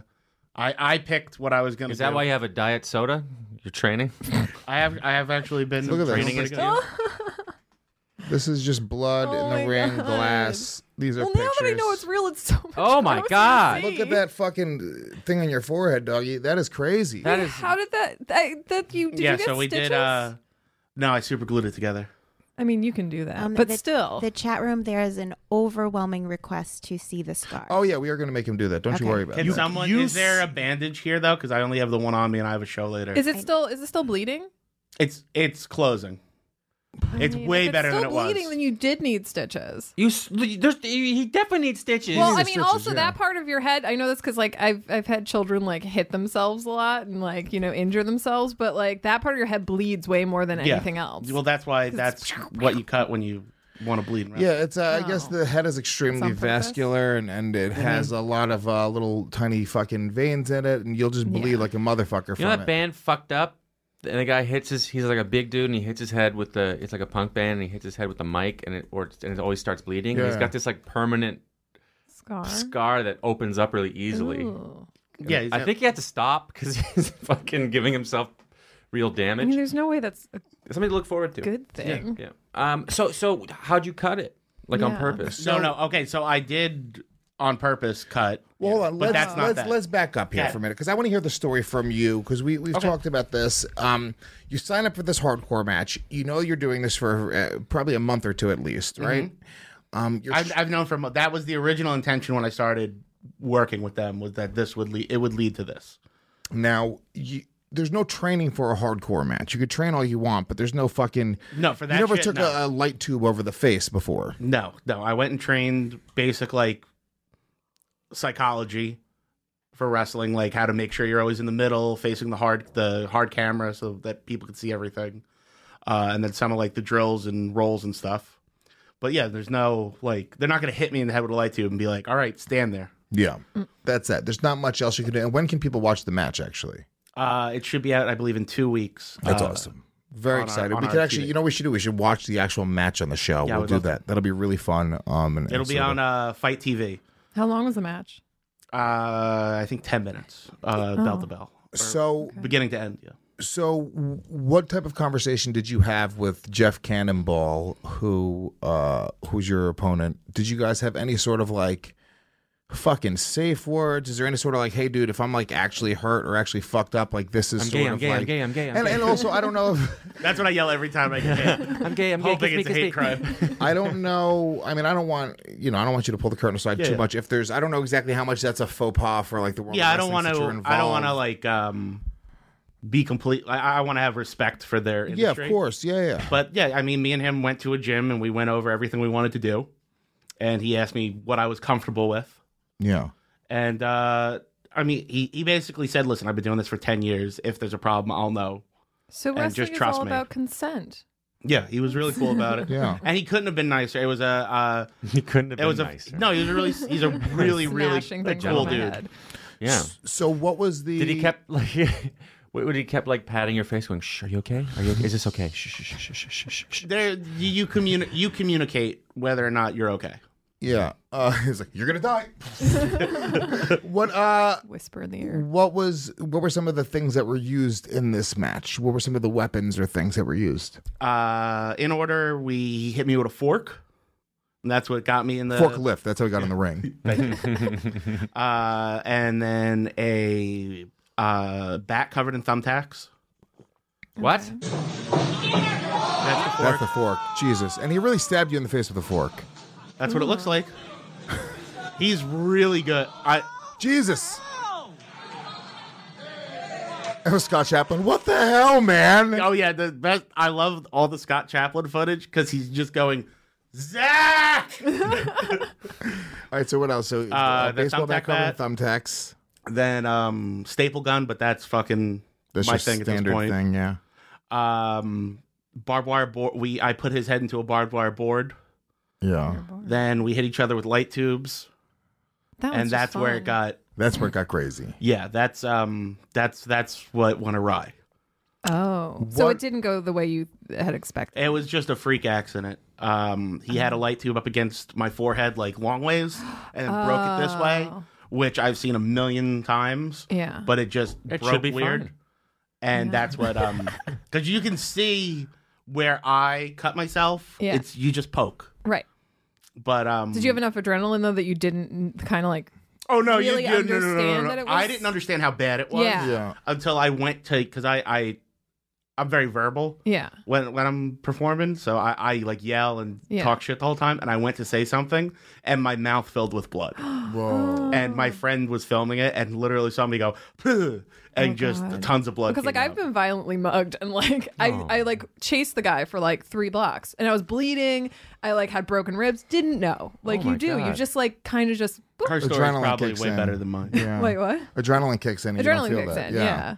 I picked what I was going to do. Is that why you have a diet soda? You're training? I have actually been Look at training this. against you. This is just blood in the ring, glass. These are Well, pictures. now that I know it's real, it's so much Oh my grosser to God. see. Look at that fucking thing on your forehead, doggy. That is crazy. That is. How did that you did Yeah, you get so we stitches? did. No, I super glued it together. I mean, you can do that, but the, still. the chat room, there is an overwhelming request to see the scar. Oh yeah, we are going to make him do that. Don't you Okay. worry about Can that. someone? Is there a bandage here though? Because I only have the one on me, and I have a show later. Is it still bleeding? It's closing. It's way If better it's than still it was. bleeding, then you did need stitches. He definitely needs stitches. Well, I mean, stitches, also yeah. that part of your head. I know this because like I've had children like hit themselves a lot and like injure themselves, but like that part of your head bleeds way more than anything else. Well, that's why that's what you cut when you want to bleed. Right? Yeah, it's. I guess Oh. the head is It's extremely on purpose? vascular, and it has a lot of little tiny fucking veins in it, and you'll just bleed like a motherfucker You from know that it. band fucked up? And the guy he's like a big dude, and he hits his head with it's like a punk band, and he hits his head with the mic, and it always starts bleeding. And he's Yeah. got this like permanent scar that opens up really easily. Ooh. Yeah, I think he had to stop because he's fucking giving himself real I damage. mean, there's no way that's a Something to look forward to. good thing. Yeah. So how'd you cut it? Like on Yeah. purpose? No. Okay, so I did on purpose cut. Well, hold on. But that's not that. Let's back up here Yeah. for a minute, because I want to hear the story from you, because we've talked about this. You sign up for this hardcore match. You know you're doing this for probably a month or two at least, right? I've known that was the original intention when I started working with them, was that this would lead to this. Now, there's no training for a hardcore match. You could train all you want, but there's no fucking... No, for that You never shit, took no. a light tube over the face before. No. I went and trained basic like psychology for wrestling, like how to make sure you're always in the middle, facing the hard camera, so that people can see everything, and then some of like the drills and rolls and stuff. But yeah, there's no like they're not gonna hit me in the head with a light tube and be like, "All right, stand there." Yeah, that's it. There's not much else you can do. And when can people watch the match, actually? It should be out, I believe, in 2 weeks. That's awesome. Very on excited. our We could actually, TV. you know what we should do? We should watch the actual match on the show. Yeah, I We'll would do love that. That'll be really fun. It'll be on Fight TV. How long was the match? I think 10 minutes, bell to bell. So Beginning to end, yeah. So, what type of conversation did you have with Jeff Cannonball, who's your opponent? Did you guys have any sort of like fucking safe words? Is there any sort of like, hey, dude, if I'm like actually hurt or actually fucked up, like this is I'm sort gay, of I'm gay, like, I'm gay, I'm gay, I'm and, gay. and also, I don't know if That's what I yell every time I get hit. I'm gay, I'm gay. Hoping Kiss it's me, a hate kiss me. crime. I don't know. I mean, I don't want you to pull the curtain aside Yeah, too yeah. much. If there's, I don't know exactly how much that's a faux pas for like the world. Yeah, of I don't wrestling want since you're to. I don't want to involved. like be complete. I want to have respect for their industry. Yeah, of course. Yeah. But yeah, I mean, me and him went to a gym and we went over everything we wanted to do, and he asked me what I was comfortable with, Yeah. and I mean, he basically said, "Listen, I've been doing this for 10 years. If there's a problem, I'll know." So And wrestling just is trust all me. about consent. Yeah, he was really cool about it. Yeah. And he couldn't have been nicer. It was a. He couldn't have It was been a nicer. no. He's a really Smashing things cool on my dude. head. Yeah. So what was the? Did he kept like? Would he kept like patting your face, going, "Shh, are you okay? Are you? Is this okay? Shh, shh, shh, shh, shh, shh, shh." There, you communicate whether or not you're okay. Yeah. He's like, you're gonna die. What? Whisper in the ear. What were some of the things that were used in this match? What were some of the weapons or things that were used? In order, he hit me with a fork. And that's what got me in the Forklift. That's how he got in the ring. And then a bat covered in thumbtacks. What? That's the fork. Jesus. And he really stabbed you in the face with a fork. That's what it looks like. He's really good. Jesus. That was Scott Chaplin. What the hell, man? Oh yeah, the best. I love all the Scott Chaplin footage because he's just going, Zach. All right. So what else? So baseball bat covered in thumbtacks. Then staple gun, but that's fucking That's my just thing at this standard point. thing. Yeah. Barbed wire board. I put his head into a barbed wire board. Yeah. Then we hit each other with light tubes. That's where it got. That's where it got crazy. Yeah, that's what went awry. Oh, so it didn't go the way you had expected. It was just a freak accident. He had a light tube up against my forehead like long ways and broke it this way, which I've seen a million times. Yeah, but it just It broke should be weird. fine. And that's what because you can see where I cut myself. Yeah. It's you just poke. Right. But did you have enough adrenaline though that you didn't kind of like? Oh no! Really no. understand that it was? I didn't understand how bad it was. Yeah. Until I went to because I'm very verbal. Yeah. When I'm performing, so I like yell and Yeah. talk shit the whole time, and I went to say something, and my mouth filled with blood. Whoa! And my friend was filming it, and literally saw me go, "Puh," and just God. tons of blood. Because like came I've out. been violently mugged and like I like chased the guy for like 3 blocks and I was bleeding. I like had broken ribs. Didn't know. Like Oh my you do. You God. just like kind of just. boop. Her story is Adrenaline probably kicks way in. better than mine. Yeah. Wait, what? Adrenaline kicks in. And you don't Adrenaline feel kicks that. in. Yeah.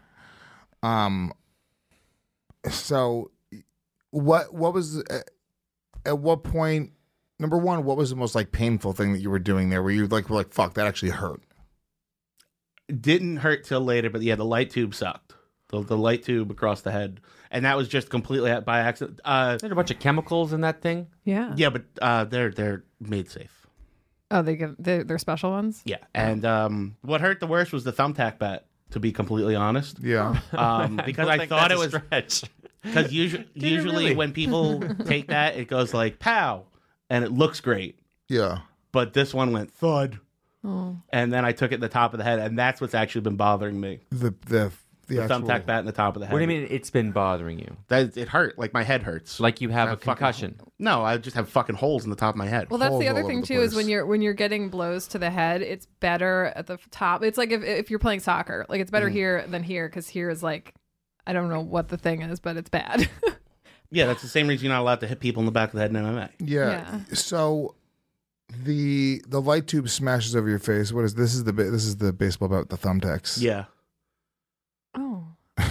So, what was at what point? Number one, what was the most like painful thing that you were doing there? Where you were like fuck, that actually hurt. Didn't hurt till later, but yeah, the light tube sucked. The light tube across the head, and that was just completely by accident. There's a bunch of chemicals in that thing. Yeah. Yeah, but they're made safe. Oh, they're special ones. Yeah, and what hurt the worst was the thumbtack bat. To be completely honest, Yeah. Because I I think thought it that's was a stretch. because usually really? when people take that, it goes like pow, and it looks great. Yeah. But this one went thud, Oh. and then I took it in the top of the head, and that's what's actually been bothering me. The The actual, thumbtack bat in the top of the head. What do you mean it's been bothering you? That it hurt, like my head hurts. Like you have I a concussion? No, I just have fucking holes in the top of my head. Well, that's Holes the other all thing over the too. Is place. when you're getting blows to the head, it's better at the top. It's like if you're playing soccer, like it's better here than here because here is like I don't know what the thing is, but it's bad. Yeah, that's the same reason you're not allowed to hit people in the back of the head in MMA. Yeah. So the light tube smashes over your face. What is this? Is the baseball bat with the thumbtacks? Yeah. oh.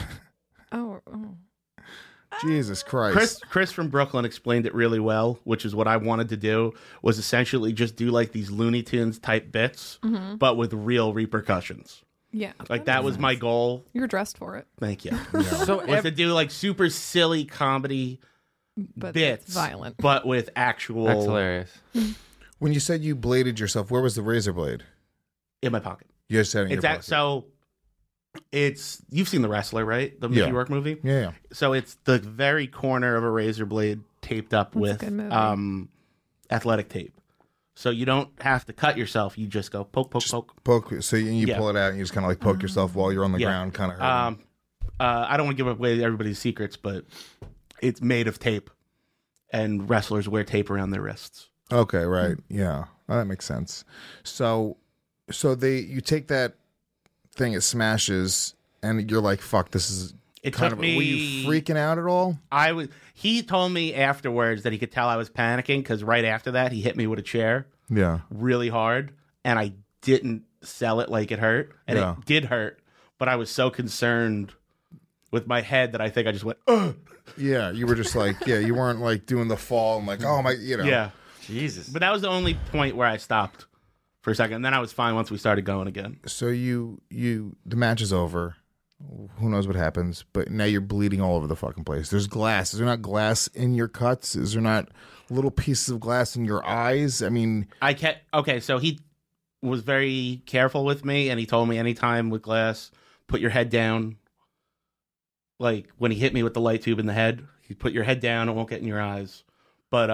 Oh. Jesus Christ. Chris from Brooklyn explained it really well, which is what I wanted to do, was essentially just do like these Looney Tunes type bits, but with real repercussions. Yeah. Like that was my goal. You were dressed for it, Thank you. So Was to do like super silly comedy but bits, it's violent. but with actual That's hilarious. When you said you bladed yourself, where was the razor blade? in my pocket. You just had it in It's your at, pocket. so it's you've seen The Wrestler, right? The Yeah. Mickey Rourke movie. Yeah. So it's the very corner of a razor blade taped up That's a with good movie. athletic tape. So you don't have to cut yourself. You just go poke, poke, poke. Poke. So you Yeah. pull it out and you just kind of like poke yourself while you're on the Yeah. ground, kind of hurting. I don't want to give away everybody's secrets, but it's made of tape, and wrestlers wear tape around their wrists. Okay, right. Yeah. Oh, that makes sense. So you take that thing, it smashes, and you're like, fuck, this is It kind took of. me. Were you freaking out at all? He told me afterwards that he could tell I was panicking because right after that he hit me with a chair Yeah. really hard, and I didn't sell it like it hurt, and Yeah. it did hurt, but I was so concerned with my head that I think I just went, ugh. Yeah. You were just like, yeah, you weren't like doing the fall and like, oh my, you know. Yeah. Jesus. But that was the only point where I stopped for a second, and then I was fine once we started going again. So the match is over. who knows what happens, but now you're bleeding all over the fucking place. There's glass. Is there not glass in your cuts? Is there not little pieces of glass in your eyes? I mean, okay, so he was very careful with me, and he told me anytime with glass, put your head down. Like when he hit me with the light tube in the head, he put your head down, it won't get in your eyes. But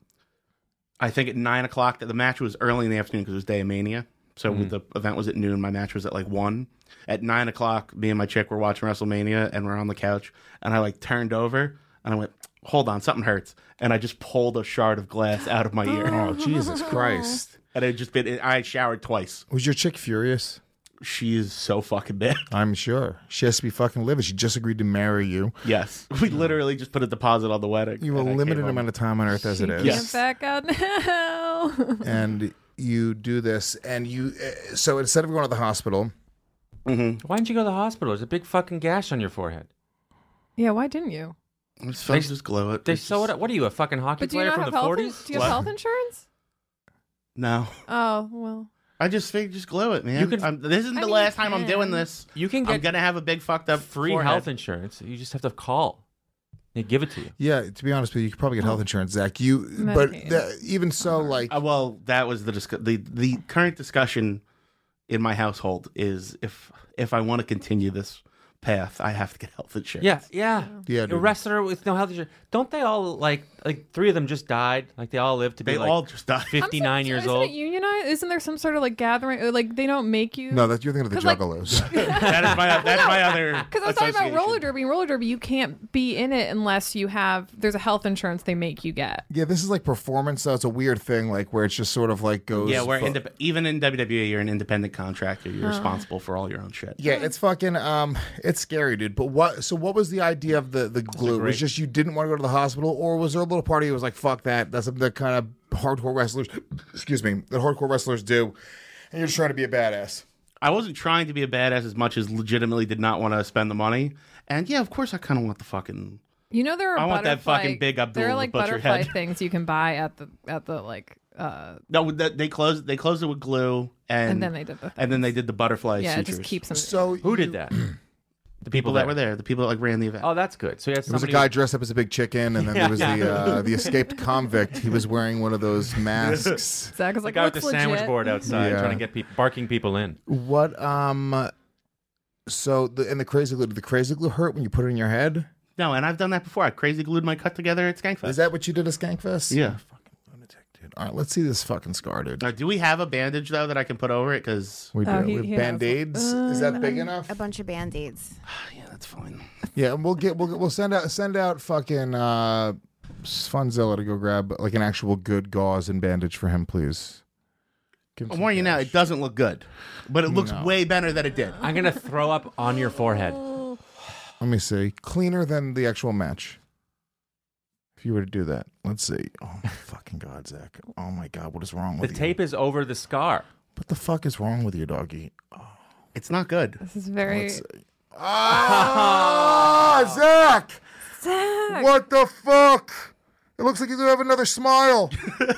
I think at 9 o'clock, the match was early in the afternoon because it was Day of Mania. So the event was at noon. My match was at like 1. At 9 o'clock, me and my chick were watching WrestleMania, and we're on the couch, and I like turned over, and I went, hold on, something hurts. And I just pulled a shard of glass out of my ear. Oh, Jesus Christ. And I showered twice. Was your chick furious? She is so fucking bad. I'm sure. She has to be fucking livid. She just agreed to marry you. Yes. We literally just put a deposit on the wedding. You have a limited amount of time on Earth as it is. Yes. Back out now. And you do this, and so instead of going to the hospital... Why didn't you go to the hospital? There's a big fucking gash on your forehead. Yeah, why didn't you? They just glow it. They sew it up. What are you, a fucking hockey But do you player not from have the health? 40s? Do you have health insurance? No. Oh well. I just figured just glow it, man. You can- this isn't the last time I'm doing this. You can get I'm gonna have a big fucked up free forehead. health insurance. You just have to call. They give it to you. Yeah, to be honest with you could probably get health insurance, Zach. But even so, like... well, that was the current discussion in my household is if I want to continue this path, I have to get health insurance. Yeah. Yeah, A dude. wrestler with no health insurance. Don't they all, like 3 of them just died? Like, they all lived to be, They all just died. 59 years Isn't old? it unionized? Isn't there some sort of like gathering? Or, like they don't make you. No, you're thinking of the 'Cause, like- Juggalos. That's my other. Because I was talking about association. roller derby. In roller derby, you can't be in it unless you have. There's a health insurance they make you get. Yeah, this is like performance, so it's a weird thing, like where it's just sort of like goes... Yeah, where even in WWE, you're an independent contractor. You're responsible for all your own shit. Yeah, it's fucking it's scary, dude. But what was the idea of the glue? Was just you didn't want to go to the hospital, or was there a little part of you that was like, fuck that? That's something that kind of hardcore wrestlers do, and you're just trying to be a badass. I wasn't trying to be a badass as much as legitimately did not want to spend the money. And yeah, of course, I kind of want the fucking. You know there are. I want that butterfly- fucking big Abdul There are with like butcher butterfly head. things you can buy at the like. No, they closed it with glue, and then they did the and then they did the butterfly Yeah, it sutures. just keeps them. So Who did that? The people that were there, the people that like ran the event. Oh, that's good. So you had There was a somebody guy dressed up as a big chicken, and then there was the escaped convict. He was wearing one of those masks. Zach was the like, guy with the "Looks sandwich legit." board outside Yeah. trying to get barking people in. What So the crazy glue, did the crazy glue hurt when you put it in your head? No, and I've done that before. I crazy glued my cut together at Skankfest. Is that what you did at Skankfest? Yeah. Fucking lunatic, dude. All right, let's see this fucking scar, dude. Do we have a bandage though that I can put over it? Because We do. Oh, We have he has- band-aids. Is that big enough? A bunch of band-aids. yeah, that's fine. Yeah, and we'll send out fucking Funzilla to go grab like an actual good gauze and bandage for him, please. Give him I'm some warning you now, cash. it doesn't look good, but it looks No. way better than it did. I'm going to throw up on your forehead. Let me see. Cleaner than the actual match. If you were to do that, let's see. Oh my fucking god, Zach! Oh my god, what is wrong The with you? tape is over the scar. What the fuck is wrong with you, doggy? It's not good. This is very. Let's see. Ah, Zach! Zach. What the fuck? It looks like you have another smile.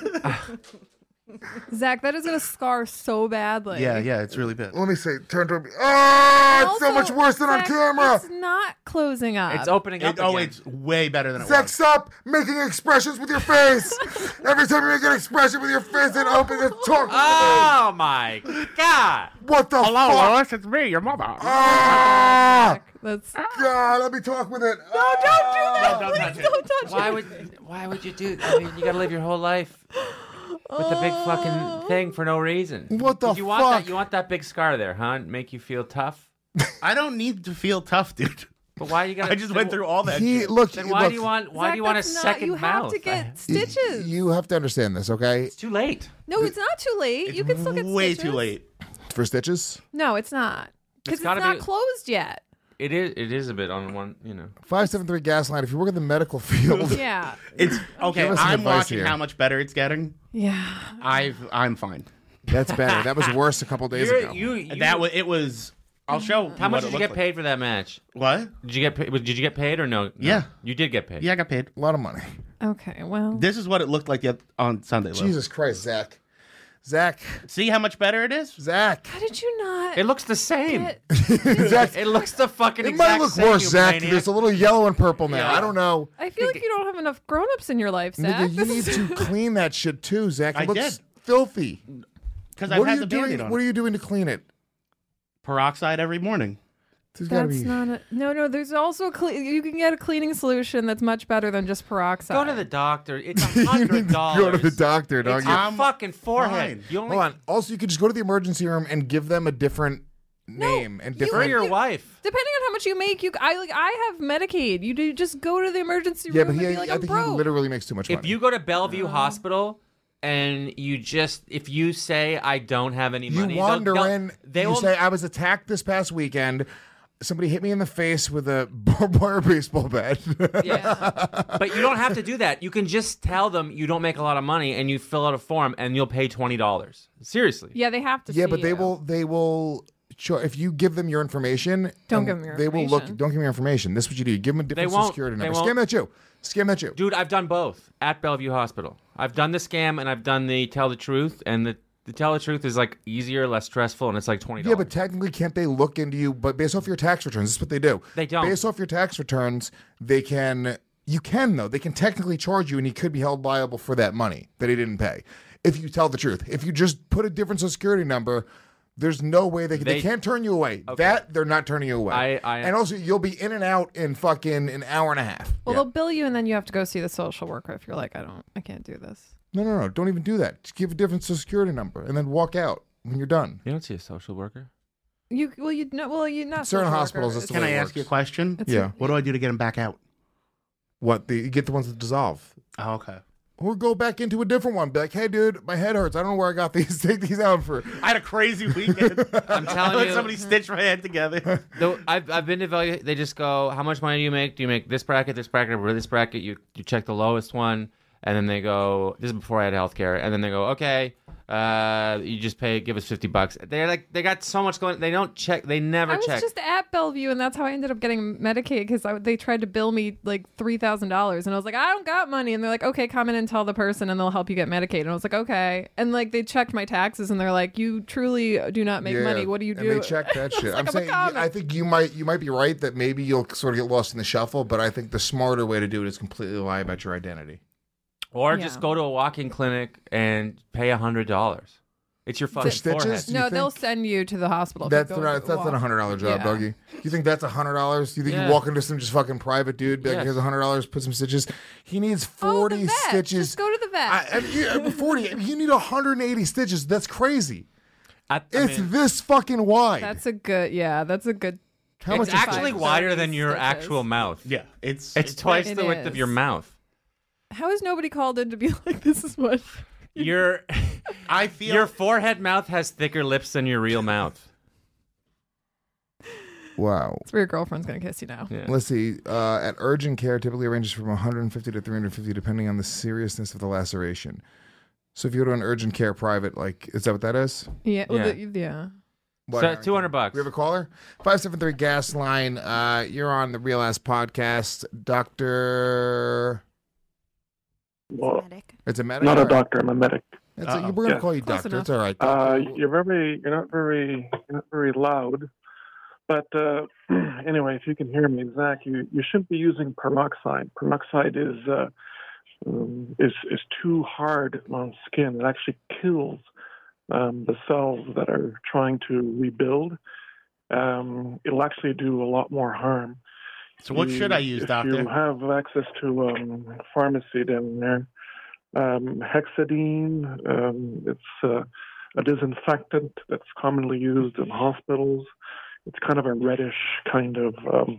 Zach, that is gonna scar so badly. Yeah, it's really bad. Let me see. Turn to me. Oh, it's so Also, much worse than on Zach, camera. It's not closing up. It's opening up again. It's way better than it Zach, was. stop making expressions with your face. Every time you make an expression with your face, it opens and talks. Oh my god! What the Hello, fuck? Lois, it's me, your mother. Ah! That's. God, let me talk with it. No, don't do that. No, don't Please touch it. don't touch it. Why would you do? I mean, you got to live your whole life with a big fucking thing for no reason. What the you want fuck? that? You want that big scar there, huh? Make you feel tough. I don't need to feel tough, dude. But why you got? I just went through all that. He shit. look. Then why look, do you want? Why Zach, do you want a that's not- second You have mouth? to get stitches. You have to understand this, okay? It's too late. No, it's not too late. You can still get way stitches. too late. For stitches? No, it's not. Because it's gotta not be- closed yet. It is. It is a bit on one. 573 Gasline. If you work in the medical field, Yeah. It's okay. Give us some I'm advice watching here. how much better it's getting. Yeah. I'm fine. that's better. That was worse a couple days ago. It was. I'll show. How much what did it you get looked paid for that match? Like. What? Did you get paid? Did you get paid or no? Yeah. You did get paid. Yeah, I got paid. A lot of money. Okay. Well. This is what it looked like on Sunday. Lou. Jesus Christ, Zach. Zach. See how much better it is? Zach. How did you not? It looks the same. Zach. It looks the fucking It exact might look same, worse, you Zach. maniac. There's a little yellow and purple now. Yeah. I don't know. I feel like you don't have enough grown-ups in your life, Zach. Nigga, you need to clean that shit too, Zach. It I looks did. filthy. Because I've What are had you the doing? Band-Aid on. What are you doing to clean it? Peroxide every morning. There's gotta That's be. not a, no. There's also you can get a cleaning solution that's much better than just peroxide. Go to the doctor. It's You need $100. to go to the doctor, dog. It's your fucking forehead. fine. You only Hold on. Also, you could just go to the emergency room and give them a different name and for different. your wife. Depending on how much you make, I have Medicaid. You do just go to the emergency Yeah, room but and be like, I I'm think broke. he literally makes too much If money. you go to Bellevue Hospital and if you say I don't have any You money, wander they'll- in, they you will say, I was attacked this past weekend. Somebody hit me in the face with a barbed wire baseball bat. Yeah. But you don't have to do that. You can just tell them you don't make a lot of money and you fill out a form and you'll pay $20. Seriously. Yeah, they have to. Yeah, see but they you. will. Sure, if you give them your information, Don't and give them your they will look. information. Don't give them your information. This is what you do. You give them a different won't. security They number. won't. Scam that you. Scam that you. Dude, I've done both at Bellevue Hospital. I've done the scam and I've done the tell the truth. And the tell the truth is like easier, less stressful, and it's like $20. Yeah, but technically, can't they look into you? But based off your tax returns, this is what they do. They don't. Based off your tax returns, they can. You can though. They can technically charge you, and he could be held liable for that money that he didn't pay. If you tell the truth, if you just put a different social security number, there's no way they can't turn you away. Okay. That they're not turning you away. I and also, you'll be in and out in fucking an hour and a half. Well, they'll bill you, and then you have to go see the social worker if you're like, I can't do this. No. Don't even do that. Just give a different social security number and then walk out when you're done. You don't see a social worker. You not Certain social hospitals, worker. that's the Can way I it ask works. you a question? It's- Yeah. What do I do to get him back out? What? You get the ones that dissolve. Oh, okay. Or go back into a different one. Be like, hey, dude, my head hurts. I don't know where I got these. Take these out for. I had a crazy weekend. I'm telling I let you. somebody stitch my head together. Though I've been to Value. They just go, how much money do you make? Do you make this bracket, or this bracket? You check the lowest one, and then they go. This is before I had healthcare, and then they go, okay, you just give us $50. They're like, they got so much going. They don't check. They never I was check. just at Bellevue, and that's how I ended up getting Medicaid because they tried to bill me like $3,000, and I was like, I don't got money, and they're like, okay, come in and tell the person, and they'll help you get Medicaid, and I was like, okay, and like they checked my taxes, and they're like, you truly do not make money. What do you do? And they check that shit. Like, I'm saying, I think you might be right that maybe you'll sort of get lost in the shuffle, but I think the smarter way to do it is completely lie about your identity. Or just go to a walk-in clinic and pay $100. It's your fucking stitches? forehead. Do you No, think- they'll send you to the hospital. if you That's go not to a $100 job, Yeah. doggy. You think that's $100? You think Yeah. you walk into some just fucking private dude, be like, Yes. here's $100, put some stitches. He needs Oh, the 40 vet. stitches. Just go to the vet. 40. You need 180 stitches. That's crazy. I It's mean, this fucking wide. That's a good. Yeah, that's a good. How it's much is actually that? wider than your stitches. actual mouth. Yeah, it's twice It the width of is. your mouth. How is nobody called in to be like, this is what? Your I feel your forehead mouth has thicker lips than your real mouth. Wow. It's where your girlfriend's gonna kiss you now. Yeah. Let's see. At urgent care, typically ranges from 150 to 350, depending on the seriousness of the laceration. So if you go to an urgent care private, like, is that what that is? Yeah. Well, Yeah. yeah. What, So Harrington? $200. We have a caller? 573 gas line. You're on the Real Ass Podcast. Doctor. Well, It's a medic? not a All right. doctor. I'm a medic. We're going to Yeah. call you Close doctor. enough. It's all right. You're not very loud. But anyway, if you can hear me, Zach, you shouldn't be using peroxide. Peroxide is too hard on skin. It actually kills the cells that are trying to rebuild. It'll actually do a lot more harm. So what should I use, if doctor? you have access to pharmacy down there, hexadine, it's a disinfectant that's commonly used in hospitals. It's kind of a reddish kind of,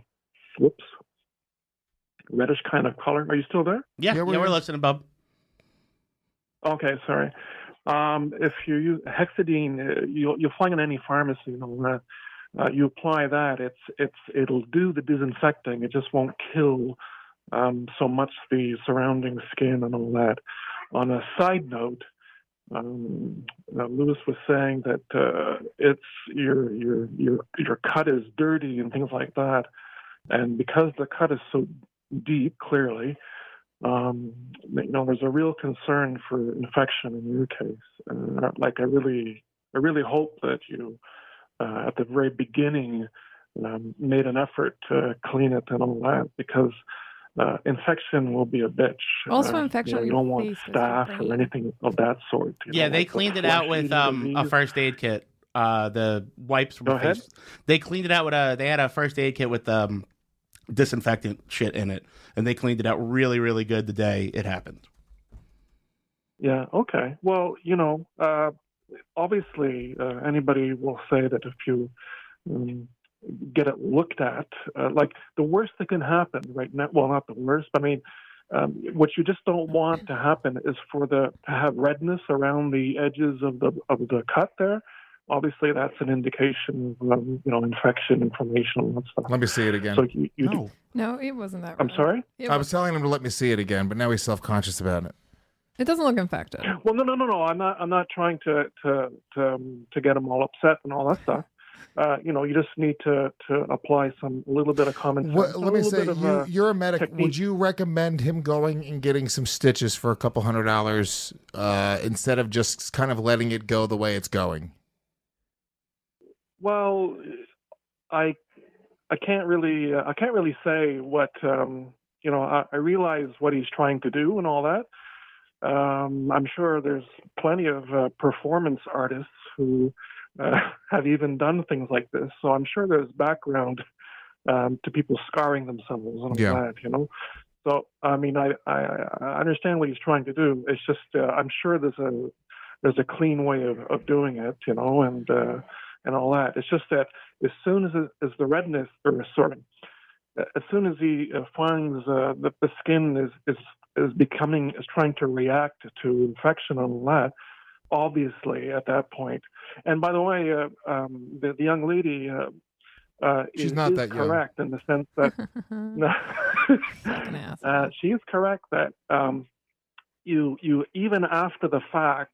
reddish kind of color. Are you still there? Yeah, we're listening, bub. Okay, sorry. If you use hexadine, you'll find in any pharmacy. You apply that, it'll do the disinfecting. It just won't kill so much the surrounding skin and all that. On a side note, Lewis was saying that it's your cut is dirty and things like that, and because the cut is so deep, clearly, there's a real concern for infection in your case. Like I really hope that you, at the very beginning, made an effort to clean it and all that, because infection will be a bitch. Also, infection on you your don't want face is staph not or great. anything of that sort. Yeah, they like the cleaned it out with flesh-eating a disease. first aid kit. The wipes from Go the ahead. face. They cleaned it out with they had a first aid kit with disinfectant shit in it, and they cleaned it out really, really good the day it happened. Yeah, okay. Well, obviously anybody will say that if you get it looked at, like the worst that can happen right now, well, not the worst, but I mean, what you just don't want to happen is to have redness around the edges of the cut there. Obviously, that's an indication of infection, inflammation, all that stuff. Let me see it again. So you No, it wasn't that. I'm red. sorry? I was telling him to let me see it again, but now he's self-conscious about it. It doesn't look infected. Well, no. I'm not trying to get them all upset and all that stuff. You just need to apply a little bit of common sense. What, let me say, of, you're a medic. technique. Would you recommend him going and getting some stitches for a couple $100 instead of just kind of letting it go the way it's going? Well, I can't really say what I realize what he's trying to do and all that. I'm sure there's plenty of performance artists who have even done things like this. So I'm sure there's background to people scarring themselves and all that. So I mean, I understand what he's trying to do. It's just I'm sure there's a clean way of doing it, and all that. It's just that as soon as the redness, as soon as he finds that the skin is trying to react to infection and all that, obviously at that point. And by the way, the young lady she's is not that young. correct in the sense that she is correct that you even after the fact.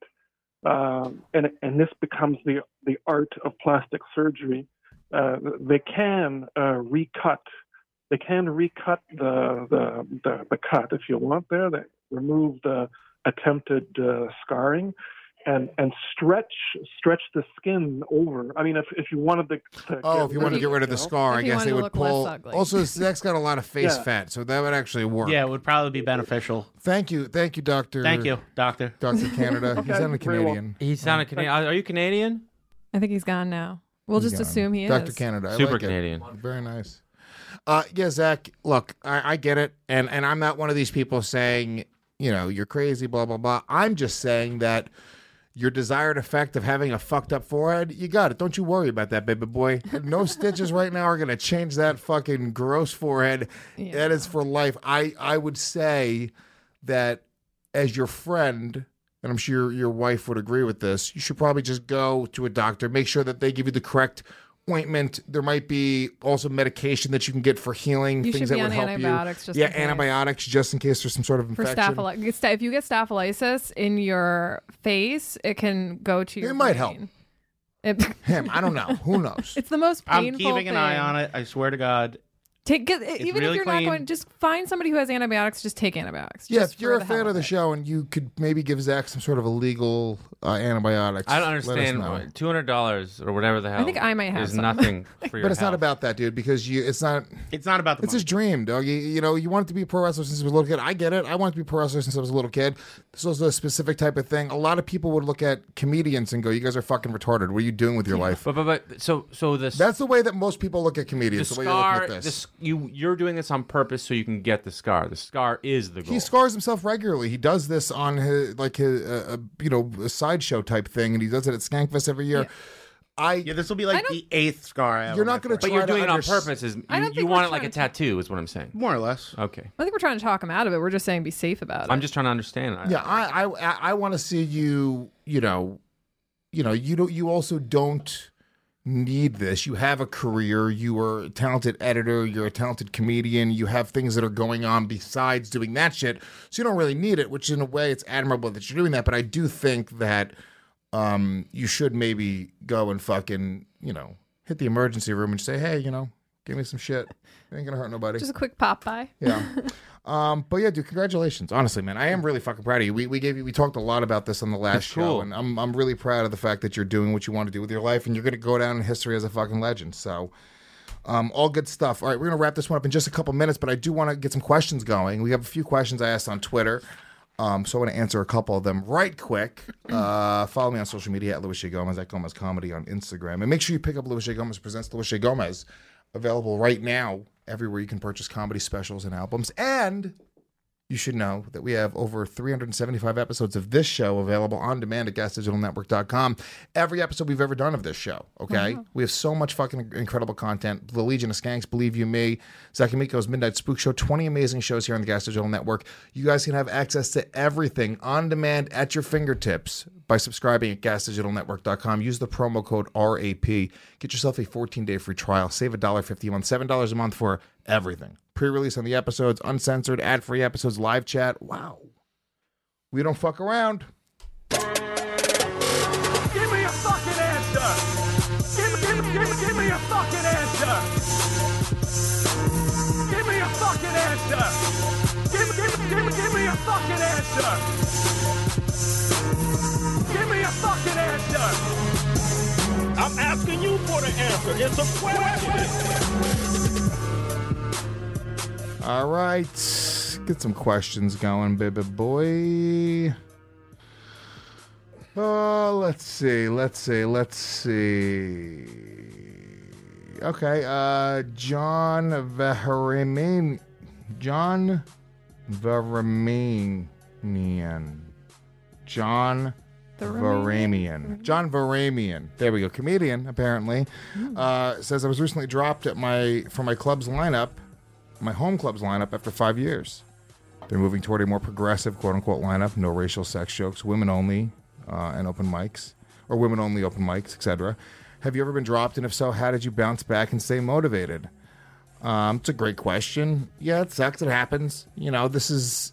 And this becomes the art of plastic surgery. They can recut. They can recut the cut if you want. They remove the attempted scarring, and stretch the skin over. I mean, if you wanted to if you want to get rid of the scar, I guess they would pull. Also, Zach's got a lot of face fat, so that would actually work. Yeah, it would probably be beneficial. Thank you, Doctor. Thank you, Doctor. Dr. Canada. Okay, He sounded very well. Canadian. He sounded Canadian. Are you Canadian? I think he's gone now. We'll He's just gone. assume he is. Dr. Canada. I Super like it. Canadian. Very nice. Yeah, Zach, look, I get it. And I'm not one of these people saying, you're crazy, blah, blah, blah. I'm just saying that your desired effect of having a fucked up forehead, you got it. Don't you worry about that, baby boy. No stitches right now are going to change that fucking gross forehead. Yeah. That is for life. I would say that as your friend, and I'm sure your wife would agree with this, you should probably just go to a doctor, make sure that they give you the correct ointment. There might be also medication that you can get for healing, You things should that be would on help antibiotics you. just Yeah, in case. antibiotics just in case there's some sort of For infection. staphylitis, if you get staphylitis in your face, it can go to your. It might help. It, Him, I don't know. Who knows? it's the most painful. I'm keeping an eye on it. I swear to God. Even really if you're clean. not going, just find somebody who has antibiotics. Just take antibiotics. Yeah, just if you're for a fan hell of the show and you could maybe give Zach some sort of illegal antibiotics. I don't let us understand. know. $200 or whatever the hell. I think I might have is some. nothing for your But it's not health. about that, dude, because it's not about the It's his dream, dog. You want it to be a pro wrestler since he was a little kid. I get it. I wanted to be a pro wrestler since I was a little kid. This was a specific type of thing. A lot of people would look at comedians and go, "You guys are fucking retarded. What are you doing with your life?" But so this That's the way that most people look at comedians. The way you're scar. looking at this. You're doing this on purpose so you can get the scar. The scar is the goal. He scars himself regularly. He does this on his a sideshow type thing, and he does it at Skankfest every year. This will be like the 8th scar. You're not going to But try you're doing to it on purpose. I don't You think want we're it like a trying tattoo, is what I'm saying. More or less. Okay. I think we're trying to talk him out of it. We're just saying be safe about it. I'm just trying to understand. Yeah, I want to see you. You also don't need this. You have a career. You are a talented editor. You're a talented comedian. You have things that are going on besides doing that shit. So you don't really need it. Which in a way, it's admirable that you're doing that. But I do think that you should maybe go and fucking hit the emergency room and say, hey, Give me some shit. It ain't gonna hurt nobody. Just a quick pop by. Yeah. But yeah, dude, congratulations. Honestly, man, I am really fucking proud of you. We talked a lot about this on the last show, cool. and I'm really proud of the fact that you're doing what you want to do with your life, and you're gonna go down in history as a fucking legend. So, all good stuff. All right, we're gonna wrap this one up in just a couple minutes, but I do want to get some questions going. We have a few questions I asked on Twitter. So I want to answer a couple of them right quick. Follow me on social media at Louis J. Gomez, at Gomez Comedy on Instagram. And make sure you pick up Louis J. Gomez Presents Louis J. Gomez. Available right now everywhere you can purchase comedy specials and albums. And you should know that we have over 375 episodes of this show available on demand at gasdigitalnetwork.com. Every episode we've ever done of this show, okay? Wow. We have so much fucking incredible content. The Legion of Skanks, Believe You Me, Zach Amico's Midnight Spook Show, 20 amazing shows here on the Gas Digital Network. You guys can have access to everything on demand at your fingertips by subscribing at gasdigitalnetwork.com. Use the promo code RAP. Get yourself a 14-day free trial. Save $1.50 a month, $7 a month for everything. Pre-release on the episodes, uncensored, ad-free episodes, live chat. Wow. We don't fuck around. Give me a fucking answer. Give me a fucking answer. Give me a fucking answer. Give me a fucking answer. Give me a fucking answer. I'm asking you for the answer. It's a question. All right. Get some questions going, baby boy. Oh, let's see. Okay, John Veremanian. John Veramian. There we go. Comedian, apparently. Says I was recently dropped from my club's lineup, my home club's lineup, after 5 years. They're moving toward a more progressive, quote-unquote, lineup. No racial sex jokes, women only, and open mics, or women only open mics, etc. Have you ever been dropped? And if so, how did you bounce back and stay motivated? It's a great question. Yeah, it sucks. It happens. You know, this is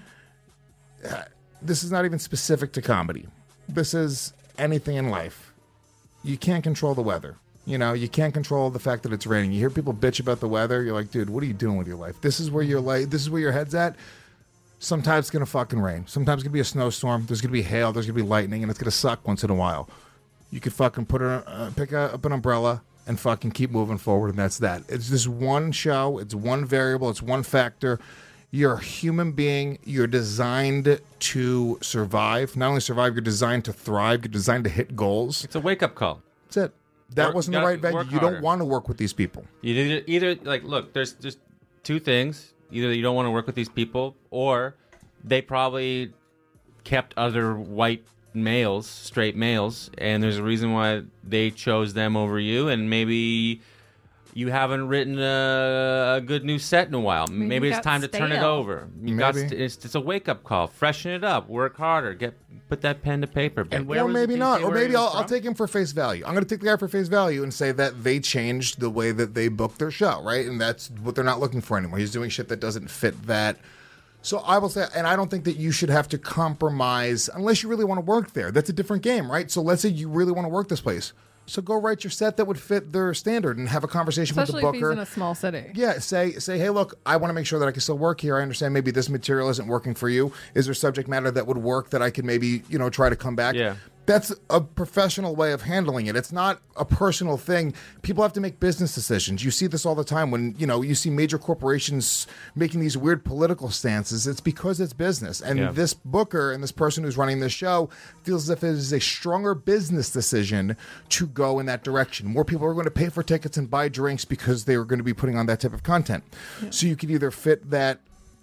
not even specific to comedy. This is anything in life. You can't control the weather. You know, you can't control the fact that it's raining. You hear people bitch about the weather. You're like, dude, what are you doing with your life? This is where your head's at. Sometimes it's going to fucking rain. Sometimes it's going to be a snowstorm. There's going to be hail. There's going to be lightning, and it's going to suck once in a while. You could fucking pick up an umbrella and fucking keep moving forward, and that's that. It's just one show. It's one variable. It's one factor. You're a human being. You're designed to survive. Not only survive, you're designed to thrive. You're designed to hit goals. It's a wake-up call. That's it. That wasn't the right venue. You don't want to work with these people. You either like, look, there's just two things. Either you don't want to work with these people, or they probably kept other white males, straight males, and there's a reason why they chose them over you, and maybe you haven't written a good new set in a while. Maybe it's time to turn it over. It's a wake-up call. Freshen it up. Work harder. Put that pen to paper. Babe. Or maybe not. Or maybe I'll take him for face value. I'm going to take the guy for face value and say that they changed the way that they book their show, right? And that's what they're not looking for anymore. He's doing shit that doesn't fit that. So I will say, and I don't think that you should have to compromise unless you really want to work there. That's a different game, right? So let's say you really want to work this place. So go write your set that would fit their standard and have a conversation with the booker. Especially if he's in a small city. Yeah, say, hey, look, I want to make sure that I can still work here. I understand maybe this material isn't working for you. Is there subject matter that would work that I could maybe, try to come back? Yeah. That's a professional way of handling it. It's not a personal thing. People have to make business decisions. You see this all the time when, you see major corporations making these weird political stances. It's because it's business. And this booker and this person who's running this show feels as if it is a stronger business decision to go in that direction. More people are going to pay for tickets and buy drinks because they are going to be putting on that type of content. Yeah. So you could either fit that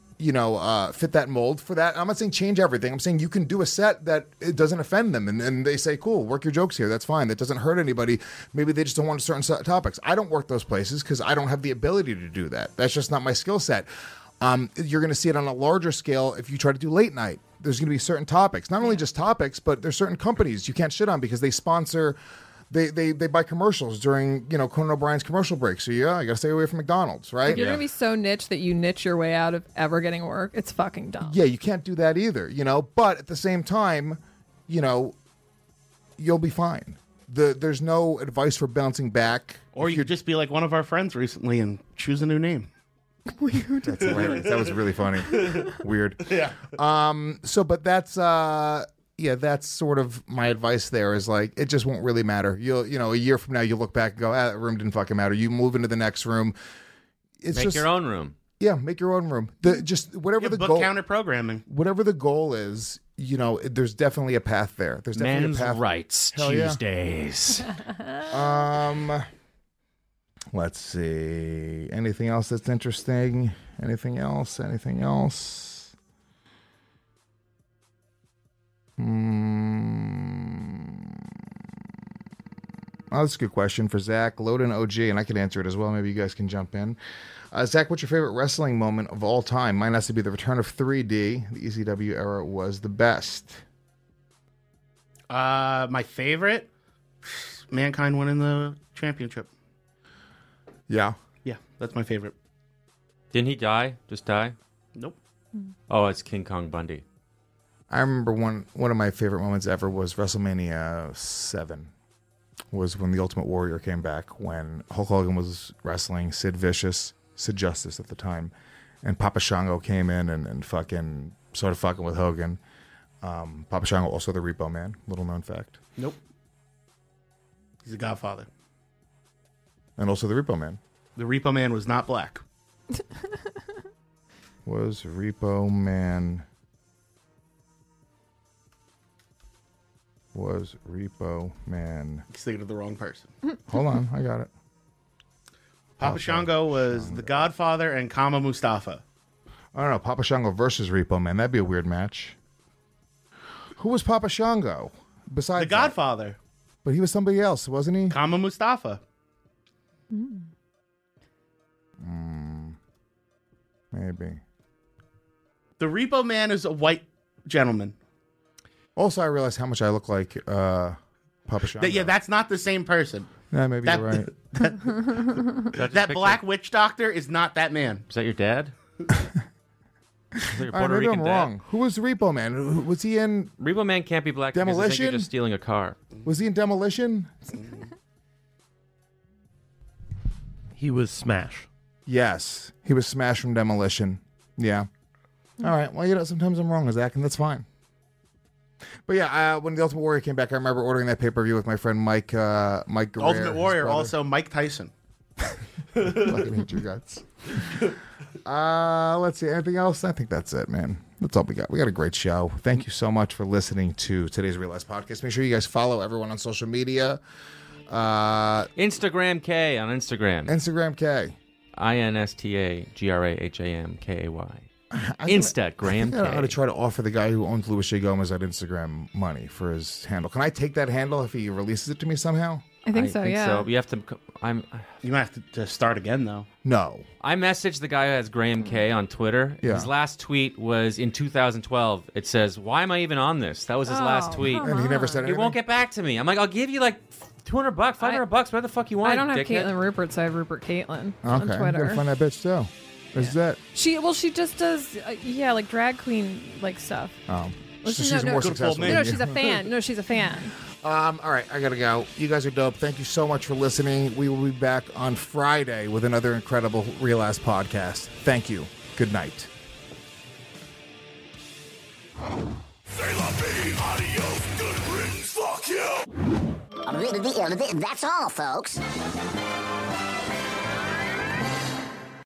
fit that mold for that. I'm not saying change everything. I'm saying you can do a set that it doesn't offend them. And they say, cool, work your jokes here. That's fine. That doesn't hurt anybody. Maybe they just don't want certain topics. I don't work those places because I don't have the ability to do that. That's just not my skill set. You're going to see it on a larger scale if you try to do late night. There's going to be certain topics. Not only just topics, but there's certain companies you can't shit on because they sponsor... They buy commercials during, Conan O'Brien's commercial break. So, you got to stay away from McDonald's, right? If you're going to be so niche that you niche your way out of ever getting work, it's fucking dumb. Yeah, you can't do that either, But at the same time, you'll be fine. there's no advice for bouncing back. Or you could just be like one of our friends recently and choose a new name. Weird. That's hilarious. That was really funny. Weird. Yeah. But that's that's sort of my advice there is like it just won't really matter. A year from now you look back and go, that room didn't fucking matter. You move into the next room. Make your own room. Yeah, make your own room. Whatever the book goal, counter programming. Whatever the goal is, there's definitely a path there. There's definitely Men's a path. Rights Hell yeah. Tuesdays. Let's see. Anything else that's interesting? Anything else? Oh, that's a good question for Zach. Load in OG, and I can answer it as well. Maybe you guys can jump in. Zach, what's your favorite wrestling moment of all time? Mine has to be the return of 3D. The ECW era was the best. My favorite? Mankind winning the championship. Yeah. Yeah, that's my favorite. Didn't he die? Just die? Nope. Oh, it's King Kong Bundy. I remember one of my favorite moments ever was WrestleMania 7. Was when the Ultimate Warrior came back, when Hulk Hogan was wrestling Sid Vicious, Sid Justice at the time, and Papa Shango came in and fucking started fucking with Hogan. Papa Shango, also the Repo Man, little known fact. Nope. He's the Godfather. And also the Repo Man. The Repo Man was not black. Was Repo Man He's thinking of the wrong person. Hold on, I got it. Papa Shango was the Godfather and Kama Mustafa. I don't know, Papa Shango versus Repo Man. That'd be a weird match. Who was Papa Shango? Besides the Godfather. That? But he was somebody else, wasn't he? Kama Mustafa. Maybe. The Repo Man is a white gentleman. Also, I realized how much I look like Papa Shango. That's not the same person. Yeah, maybe you're right. That black witch doctor is not that man. Is that your dad? Is that your All right, Puerto maybe Rican I'm dad? wrong. Who was Repo Man? Was he in Repo Man can't be black because I think Demolition? you're just stealing a car. Was he in Demolition? He was Smash. Yes, he was Smash from Demolition. Yeah. All right. Well, sometimes I'm wrong, Zach, and that's fine. But yeah, when the Ultimate Warrior came back, I remember ordering that pay-per-view with my friend Mike Guerrero. Ultimate Warrior, his brother. also Mike Tyson. Fucking hate your guts. Let's see. Anything else? I think that's it, man. That's all we got. We got a great show. Thank you so much for listening to today's Realize podcast. Make sure you guys follow everyone on social media. Instagram K on Instagram. Instagram K. INSTAGRAHAMKAY. Instagram I think I ought to try to offer the guy who owns Louis J. Gomez at Instagram money for his handle. Can I take that handle if he releases it to me somehow? I think so. You have to. You might have to start again though. No. I messaged the guy who has Graham K on Twitter. Yeah. His last tweet was in 2012. It says, "Why am I even on this?" That was his last tweet. And he never said He anything? won't get back to me. I'm like, I'll give you like $200, $500, whatever the fuck you want. I don't have dickhead. Caitlin Rupert, so I have Rupert Caitlin Okay. on Twitter. Gotta find that bitch too. Is that? She just does like drag queen like stuff. Oh. Well, So she's she's not- more no, successful No, than you. she's a fan. No, she's a fan. All right, I gotta go. You guys are dope. Thank you so much for listening. We will be back on Friday with another incredible Real Ass podcast. Thank you. Good night. Say la vie, adios, good riddance, fuck you. That's all, folks.